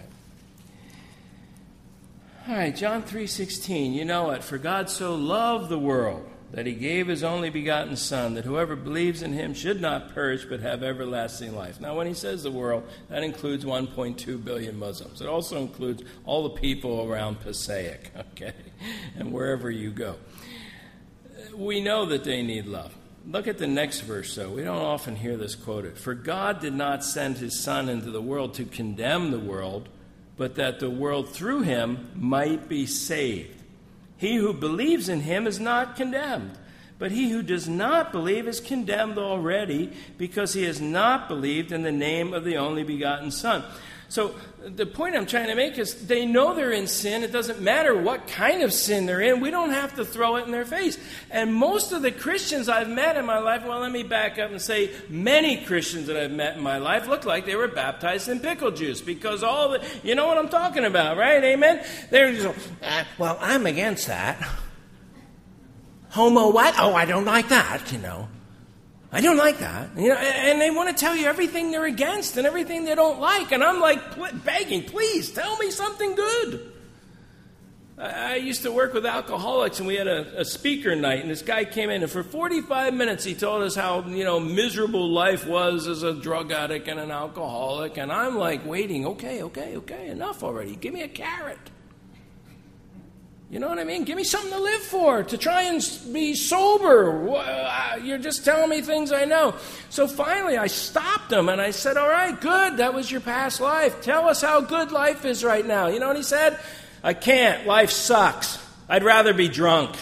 All right, John three sixteen, you know it. For God so loved the world that he gave his only begotten Son, that whoever believes in him should not perish but have everlasting life. Now, when he says the world, that includes one point two billion Muslims. It also includes all the people around Passaic, okay, and wherever you go. We know that they need love. Look at the next verse, though. We don't often hear this quoted. For God did not send his Son into the world to condemn the world, but that the world through him might be saved. He who believes in him is not condemned, but he who does not believe is condemned already, because he has not believed in the name of the only begotten Son. So the point I'm trying to make is they know they're in sin. It doesn't matter what kind of sin they're in. We don't have to throw it in their face. And most of the Christians I've met in my life, well, let me back up and say many Christians that I've met in my life look like they were baptized in pickle juice, because all the, you know what I'm talking about, right? Amen? They're just, uh, well, I'm against that. Homo what? Oh, I don't like that, you know. I don't like that. You know, and they want to tell you everything they're against and everything they don't like. And I'm like begging, please, tell me something good. I used to work with alcoholics, and we had a, a speaker night, and this guy came in, and for forty-five minutes he told us how, you know, miserable life was as a drug addict and an alcoholic. And I'm like waiting, okay, okay, okay, enough already. Give me a carrot. You know what I mean? Give me something to live for, to try and be sober. You're just telling me things I know. So finally I stopped him and I said, all right, good, that was your past life. Tell us how good life is right now. You know what he said? I can't. Life sucks. I'd rather be drunk.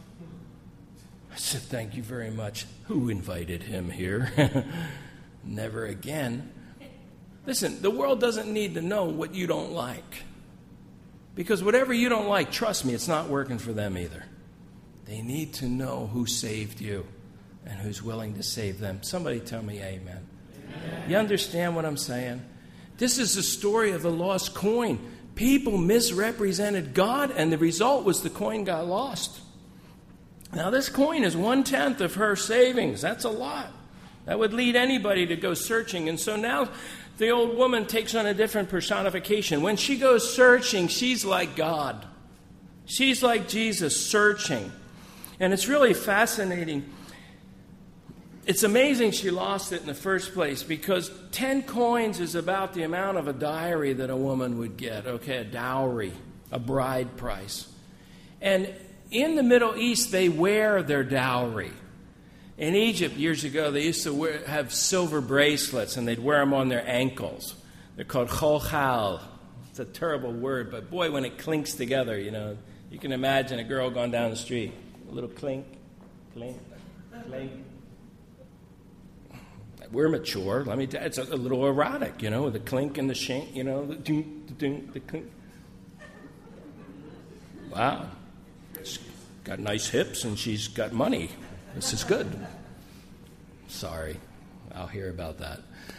I said, thank you very much. Who invited him here? Never again. Listen, the world doesn't need to know what you don't like. Because whatever you don't like, trust me, it's not working for them either. They need to know who saved you and who's willing to save them. Somebody tell me amen. Amen. You understand what I'm saying? This is the story of the lost coin. People misrepresented God, and the result was the coin got lost. Now, this coin is one-tenth of her savings. That's a lot. That would lead anybody to go searching. And so now the old woman takes on a different personification. When she goes searching, she's like God. She's like Jesus, searching. And it's really fascinating. It's amazing she lost it in the first place, because ten coins is about the amount of a diary that a woman would get. Okay, a dowry, a bride price. And in the Middle East, they wear their dowry. In Egypt, years ago, they used to wear, have silver bracelets, and they'd wear them on their ankles. They're called cholchal. It's a terrible word, but boy, when it clinks together, you know, you can imagine a girl going down the street. A little clink, clink, clink. We're mature. Let me tell you, it's a, a little erotic, you know, with the clink and the shank, you know, the ding, the ding, the clink. Wow. She's got nice hips, and she's got money. This is good. Sorry, I'll hear about that.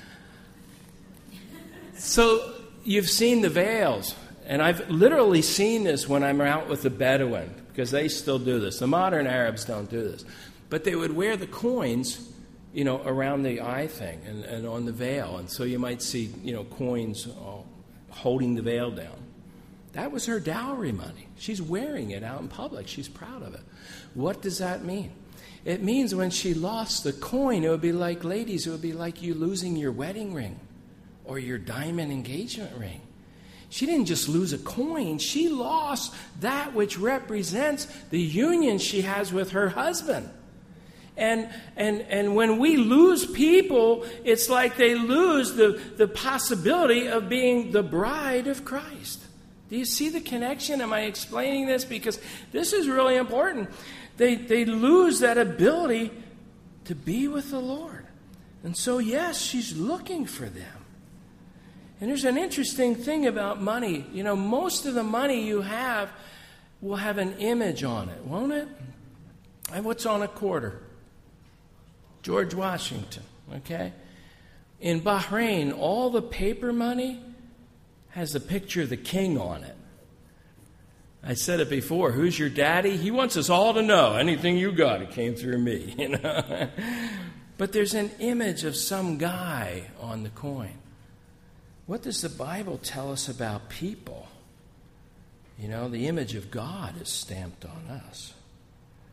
So you've seen the veils, and I've literally seen this when I'm out with the Bedouin, because they still do this. The modern Arabs don't do this. But they would wear the coins, you know, around the eye thing and, and on the veil. And so you might see, you know, coins uh, holding the veil down. That was her dowry money. She's wearing it out in public. She's proud of it. What does that mean? It means when she lost the coin, it would be like, ladies, it would be like you losing your wedding ring or your diamond engagement ring. She didn't just lose a coin. She lost that which represents the union she has with her husband. And and and when we lose people, it's like they lose the, the possibility of being the bride of Christ. Do you see the connection? Am I explaining this? Because this is really important. They they lose that ability to be with the Lord. And so, yes, she's looking for them. And there's an interesting thing about money. You know, most of the money you have will have an image on it, won't it? And what's on a quarter? George Washington, okay? In Bahrain, all the paper money has a picture of the king on it. I said it before. Who's your daddy? He wants us all to know. Anything you got, it came through me. You know. But there's an image of some guy on the coin. What does the Bible tell us about people? You know, the image of God is stamped on us.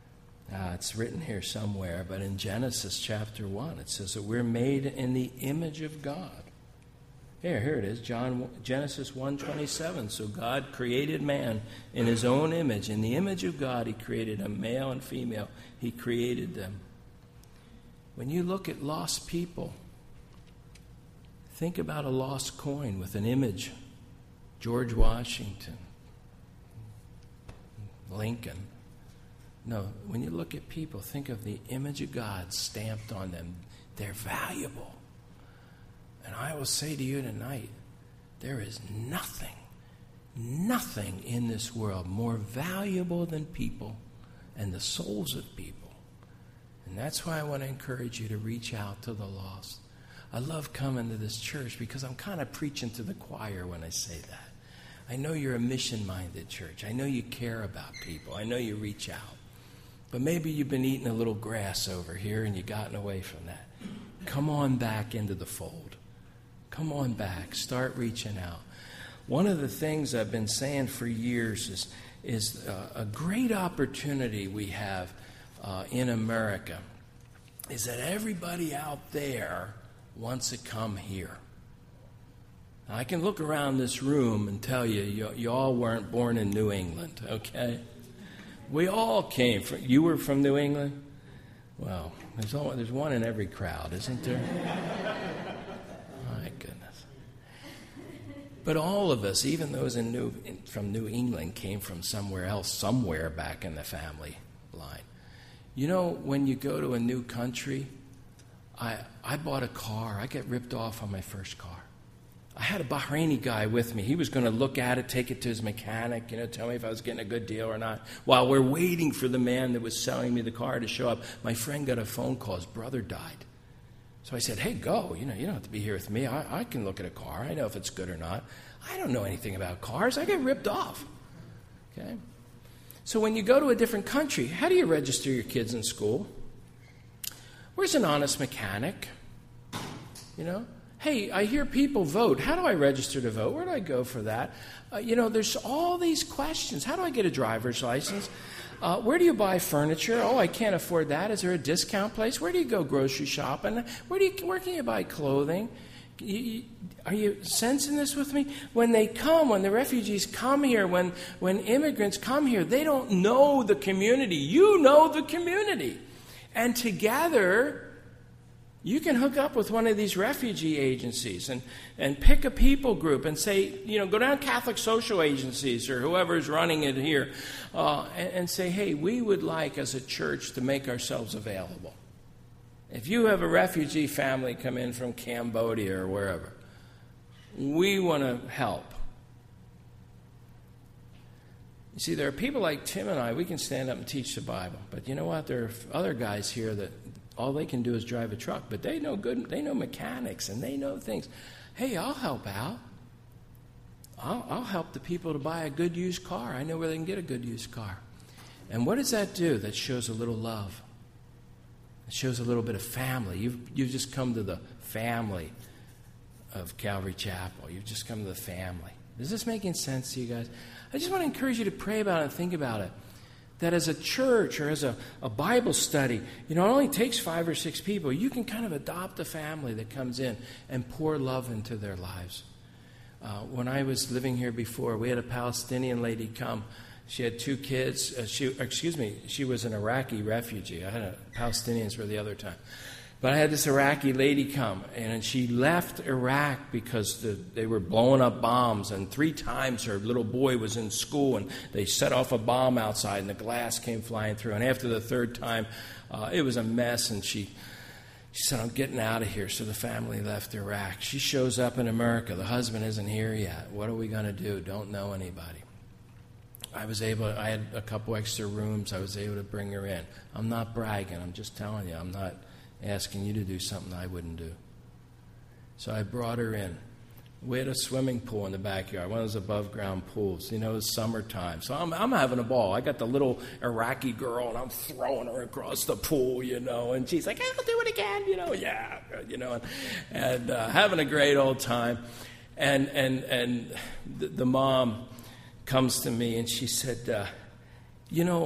Uh, it's written here somewhere, but in Genesis chapter one, it says that we're made in the image of God. Here, here it is, John, Genesis one twenty-seven. So God created man in his own image. In the image of God, he created them, male and female. He created them. When you look at lost people, think about a lost coin with an image. George Washington, Lincoln. No, when you look at people, think of the image of God stamped on them. They're valuable. And I will say to you tonight, there is nothing, nothing in this world more valuable than people and the souls of people. And that's why I want to encourage you to reach out to the lost. I love coming to this church because I'm kind of preaching to the choir when I say that. I know you're a mission-minded church. I know you care about people. I know you reach out. But maybe you've been eating a little grass over here and you've gotten away from that. Come on back into the fold. Come on back. Start reaching out. One of the things I've been saying for years is, is uh, a great opportunity we have uh, in America is that everybody out there wants to come here. Now, I can look around this room and tell you, you, you all weren't born in New England, okay? We all came from, you were from New England? Well, there's, all, there's one in every crowd, isn't there? My goodness. But all of us, even those in New, in, from New England, came from somewhere else, somewhere back in the family line. You know, when you go to a new country, I, I bought a car. I get ripped off on my first car. I had a Bahraini guy with me. He was going to look at it, take it to his mechanic, you know, tell me if I was getting a good deal or not. While we're waiting for the man that was selling me the car to show up, my friend got a phone call. His brother died. So I said, hey, go. You know, you don't have to be here with me. I, I can look at a car. I know if it's good or not. I don't know anything about cars. I get ripped off. Okay? So when you go to a different country, how do you register your kids in school? Where's an honest mechanic? You know? Hey, I hear people vote. How do I register to vote? Where do I go for that? Uh, you know, there's all these questions. How do I get a driver's license? Uh, where do you buy furniture? Oh, I can't afford that. Is there a discount place? Where do you go grocery shopping? Where do you, where can you buy clothing? You, you, are you sensing this with me? When they come, when the refugees come here, when, when immigrants come here, they don't know the community. You know the community. And together, you can hook up with one of these refugee agencies and, and pick a people group and say, you know, go down Catholic social agencies or whoever's running it here uh, and, and say, hey, we would like as a church to make ourselves available. If you have a refugee family come in from Cambodia or wherever, we want to help. You see, there are people like Tim and I, we can stand up and teach the Bible. But you know what? There are other guys here that all they can do is drive a truck, but they know good. They know mechanics and they know things. Hey, I'll help out. I'll, I'll help the people to buy a good used car. I know where they can get a good used car. And what does that do? That shows a little love. It shows a little bit of family. You've you've just come to the family of Calvary Chapel. You've just come to the family. Is this making sense to you guys? I just want to encourage you to pray about it and think about it. That as a church or as a, a Bible study, you know, it only takes five or six people. You can kind of adopt a family that comes in and pour love into their lives. Uh, when I was living here before, we had a Palestinian lady come. She had two kids. Uh, she, excuse me, she was an Iraqi refugee. I had a, Palestinians for the other time. But I had this Iraqi lady come, and she left Iraq because the, they were blowing up bombs, and three times her little boy was in school, and they set off a bomb outside, and the glass came flying through. And after the third time, uh, it was a mess, and she, she said, I'm getting out of here. So the family left Iraq. She shows up in America. The husband isn't here yet. What are we going to do? Don't know anybody. I was able, I had a couple extra rooms. I was able to bring her in. I'm not bragging. I'm just telling you. I'm not asking you to do something I wouldn't do. So I brought her in. We had a swimming pool in the backyard, one of those above-ground pools. You know, it's summertime. So I'm, I'm having a ball. I got the little Iraqi girl, and I'm throwing her across the pool, you know, and she's like, I'll do it again, you know, yeah, you know, and, and uh, having a great old time. And, and, and the, the mom comes to me, and she said, uh, you know,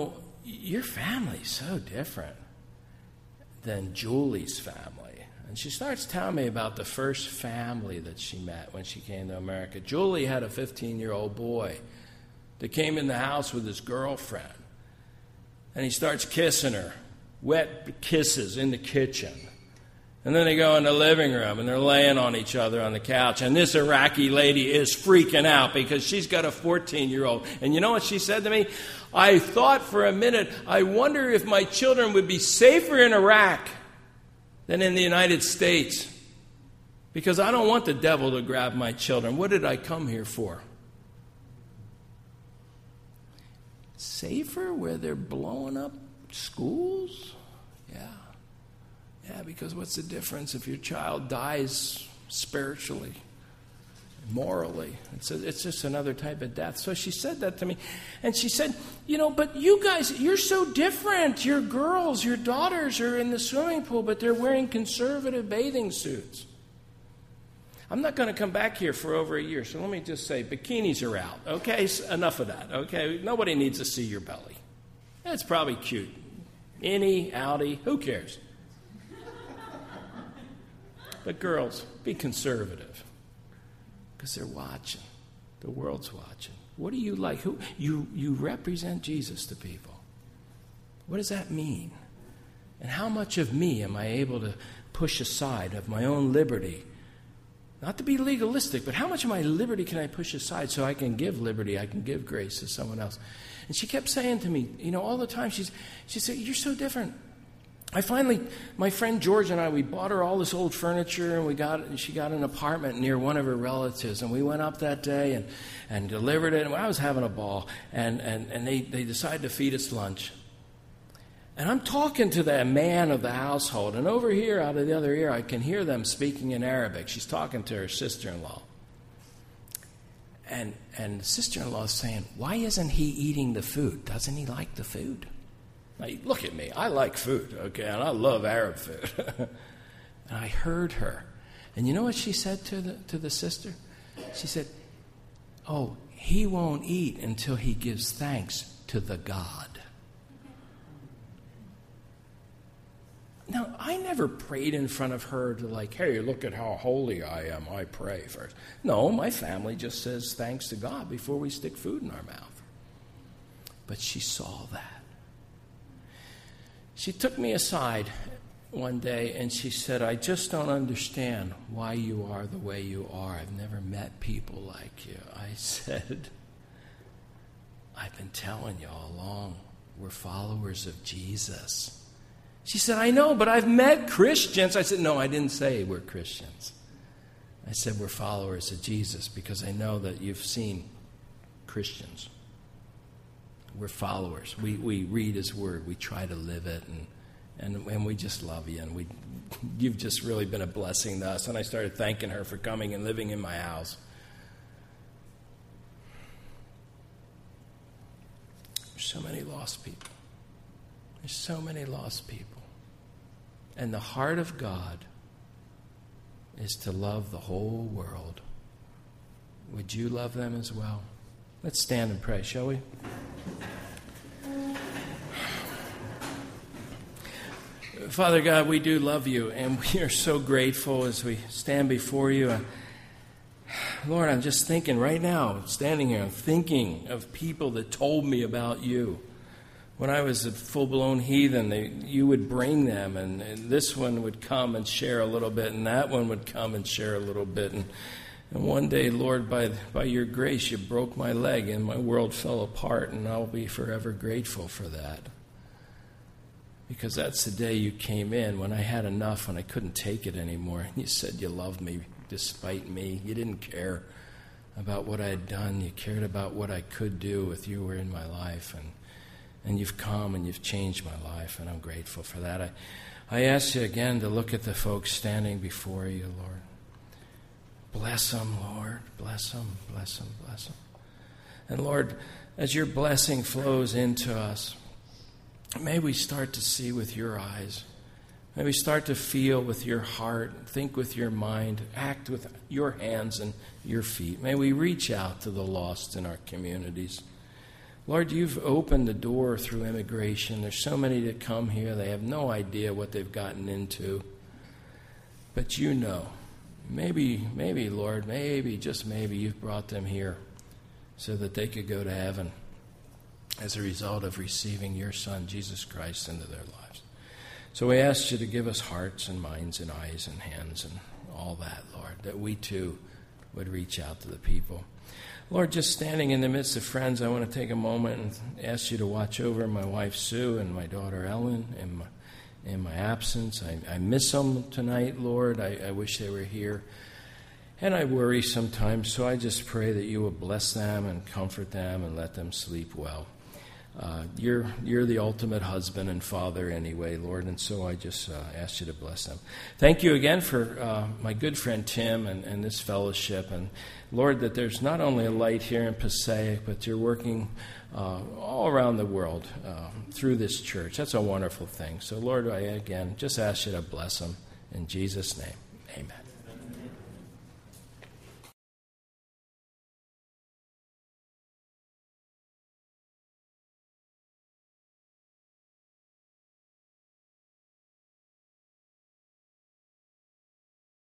your family's so different than Julie's family. And she starts telling me about the first family that she met when she came to America. Julie had a fifteen-year-old boy that came in the house with his girlfriend. And he starts kissing her, wet kisses in the kitchen. And then they go in the living room and they're laying on each other on the couch. And this Iraqi lady is freaking out because she's got a fourteen-year-old. And you know what she said to me? I thought for a minute, I wonder if my children would be safer in Iraq than in the United States. Because I don't want the devil to grab my children. What did I come here for? Safer where they're blowing up schools? Yeah. Yeah, because what's the difference if your child dies spiritually, morally? It's a, it's just another type of death. So she said that to me. And she said, you know, but you guys, you're so different. Your girls, your daughters are in the swimming pool, but they're wearing conservative bathing suits. I'm not going to come back here for over a year, so let me just say, bikinis are out. Okay, so enough of that. Okay, nobody needs to see your belly. It's probably cute. Innie, outie, who cares? But girls, be conservative, because they're watching. The world's watching. What do you like? Who you you represent Jesus to people. What does that mean? And how much of me am I able to push aside of my own liberty? Not to be legalistic, but how much of my liberty can I push aside so I can give liberty, I can give grace to someone else? And she kept saying to me, you know, all the time, she's, she said, you're so different. I finally, my friend George and I, we bought her all this old furniture, and we got, she got an apartment near one of her relatives, and we went up that day and, and delivered it, and I was having a ball, and, and, and they, they decided to feed us lunch. And I'm talking to the man of the household, and over here, out of the other ear, I can hear them speaking in Arabic. She's talking to her sister-in-law. And, and the sister-in-law is saying, why isn't he eating the food? Doesn't he like the food? Now, look at me. I like food, okay, and I love Arab food. And I heard her. And you know what she said to the, to the sister? She said, oh, he won't eat until he gives thanks to the God. Now, I never prayed in front of her to like, hey, look at how holy I am. I pray first. No, my family just says thanks to God before we stick food in our mouth. But she saw that. She took me aside one day and she said, I just don't understand why you are the way you are. I've never met people like you. I said, I've been telling you all along, we're followers of Jesus. She said, I know, but I've met Christians. I said, no, I didn't say we're Christians. I said we're followers of Jesus because I know that you've seen Christians. We're followers. We we read His Word. We try to live it, and and, and we just love you. And we, you've just really been a blessing to us. And I started thanking her for coming and living in my house. There's so many lost people. There's so many lost people. And the heart of God is to love the whole world. Would you love them as well? Let's stand and pray, shall we? Father God, we do love you, and we are so grateful as we stand before you. Lord, I'm just thinking right now, standing here, I'm thinking of people that told me about you. When I was a full-blown heathen, they, you would bring them, and, and this one would come and share a little bit, and that one would come and share a little bit. And, and one day, Lord, by, by your grace, you broke my leg, and my world fell apart, and I'll be forever grateful for that. Because that's the day you came in, when I had enough, when I couldn't take it anymore. And you said you loved me despite me. You didn't care about what I had done. You cared about what I could do if you were in my life. And And you've come and you've changed my life, and I'm grateful for that. I, I ask you again to look at the folks standing before you, Lord. Bless them, Lord. Bless them, bless them, bless them. And Lord, as your blessing flows into us, may we start to see with your eyes. May we start to feel with your heart, think with your mind, act with your hands and your feet. May we reach out to the lost in our communities. Lord, you've opened the door through immigration. There's so many that come here. They have no idea what they've gotten into. But you know. Maybe, maybe, Lord, maybe, just maybe, you've brought them here so that they could go to heaven as a result of receiving your Son, Jesus Christ, into their lives. So we ask you to give us hearts and minds and eyes and hands and all that, Lord, that we too would reach out to the people. Lord, just standing in the midst of friends, I want to take a moment and ask you to watch over my wife Sue and my daughter Ellen in my, in my absence. I, I miss them tonight, Lord. I, I wish they were here. And I worry sometimes, so I just pray that you will bless them and comfort them and let them sleep well. Uh, you're you're the ultimate husband and father anyway, Lord, and so I just uh, ask you to bless them. Thank you again for uh, my good friend Tim and, and this fellowship. And, Lord, that there's not only a light here in Passaic, but you're working uh, all around the world uh, through this church. That's a wonderful thing. So, Lord, I again just ask you to bless them. In Jesus' name, amen.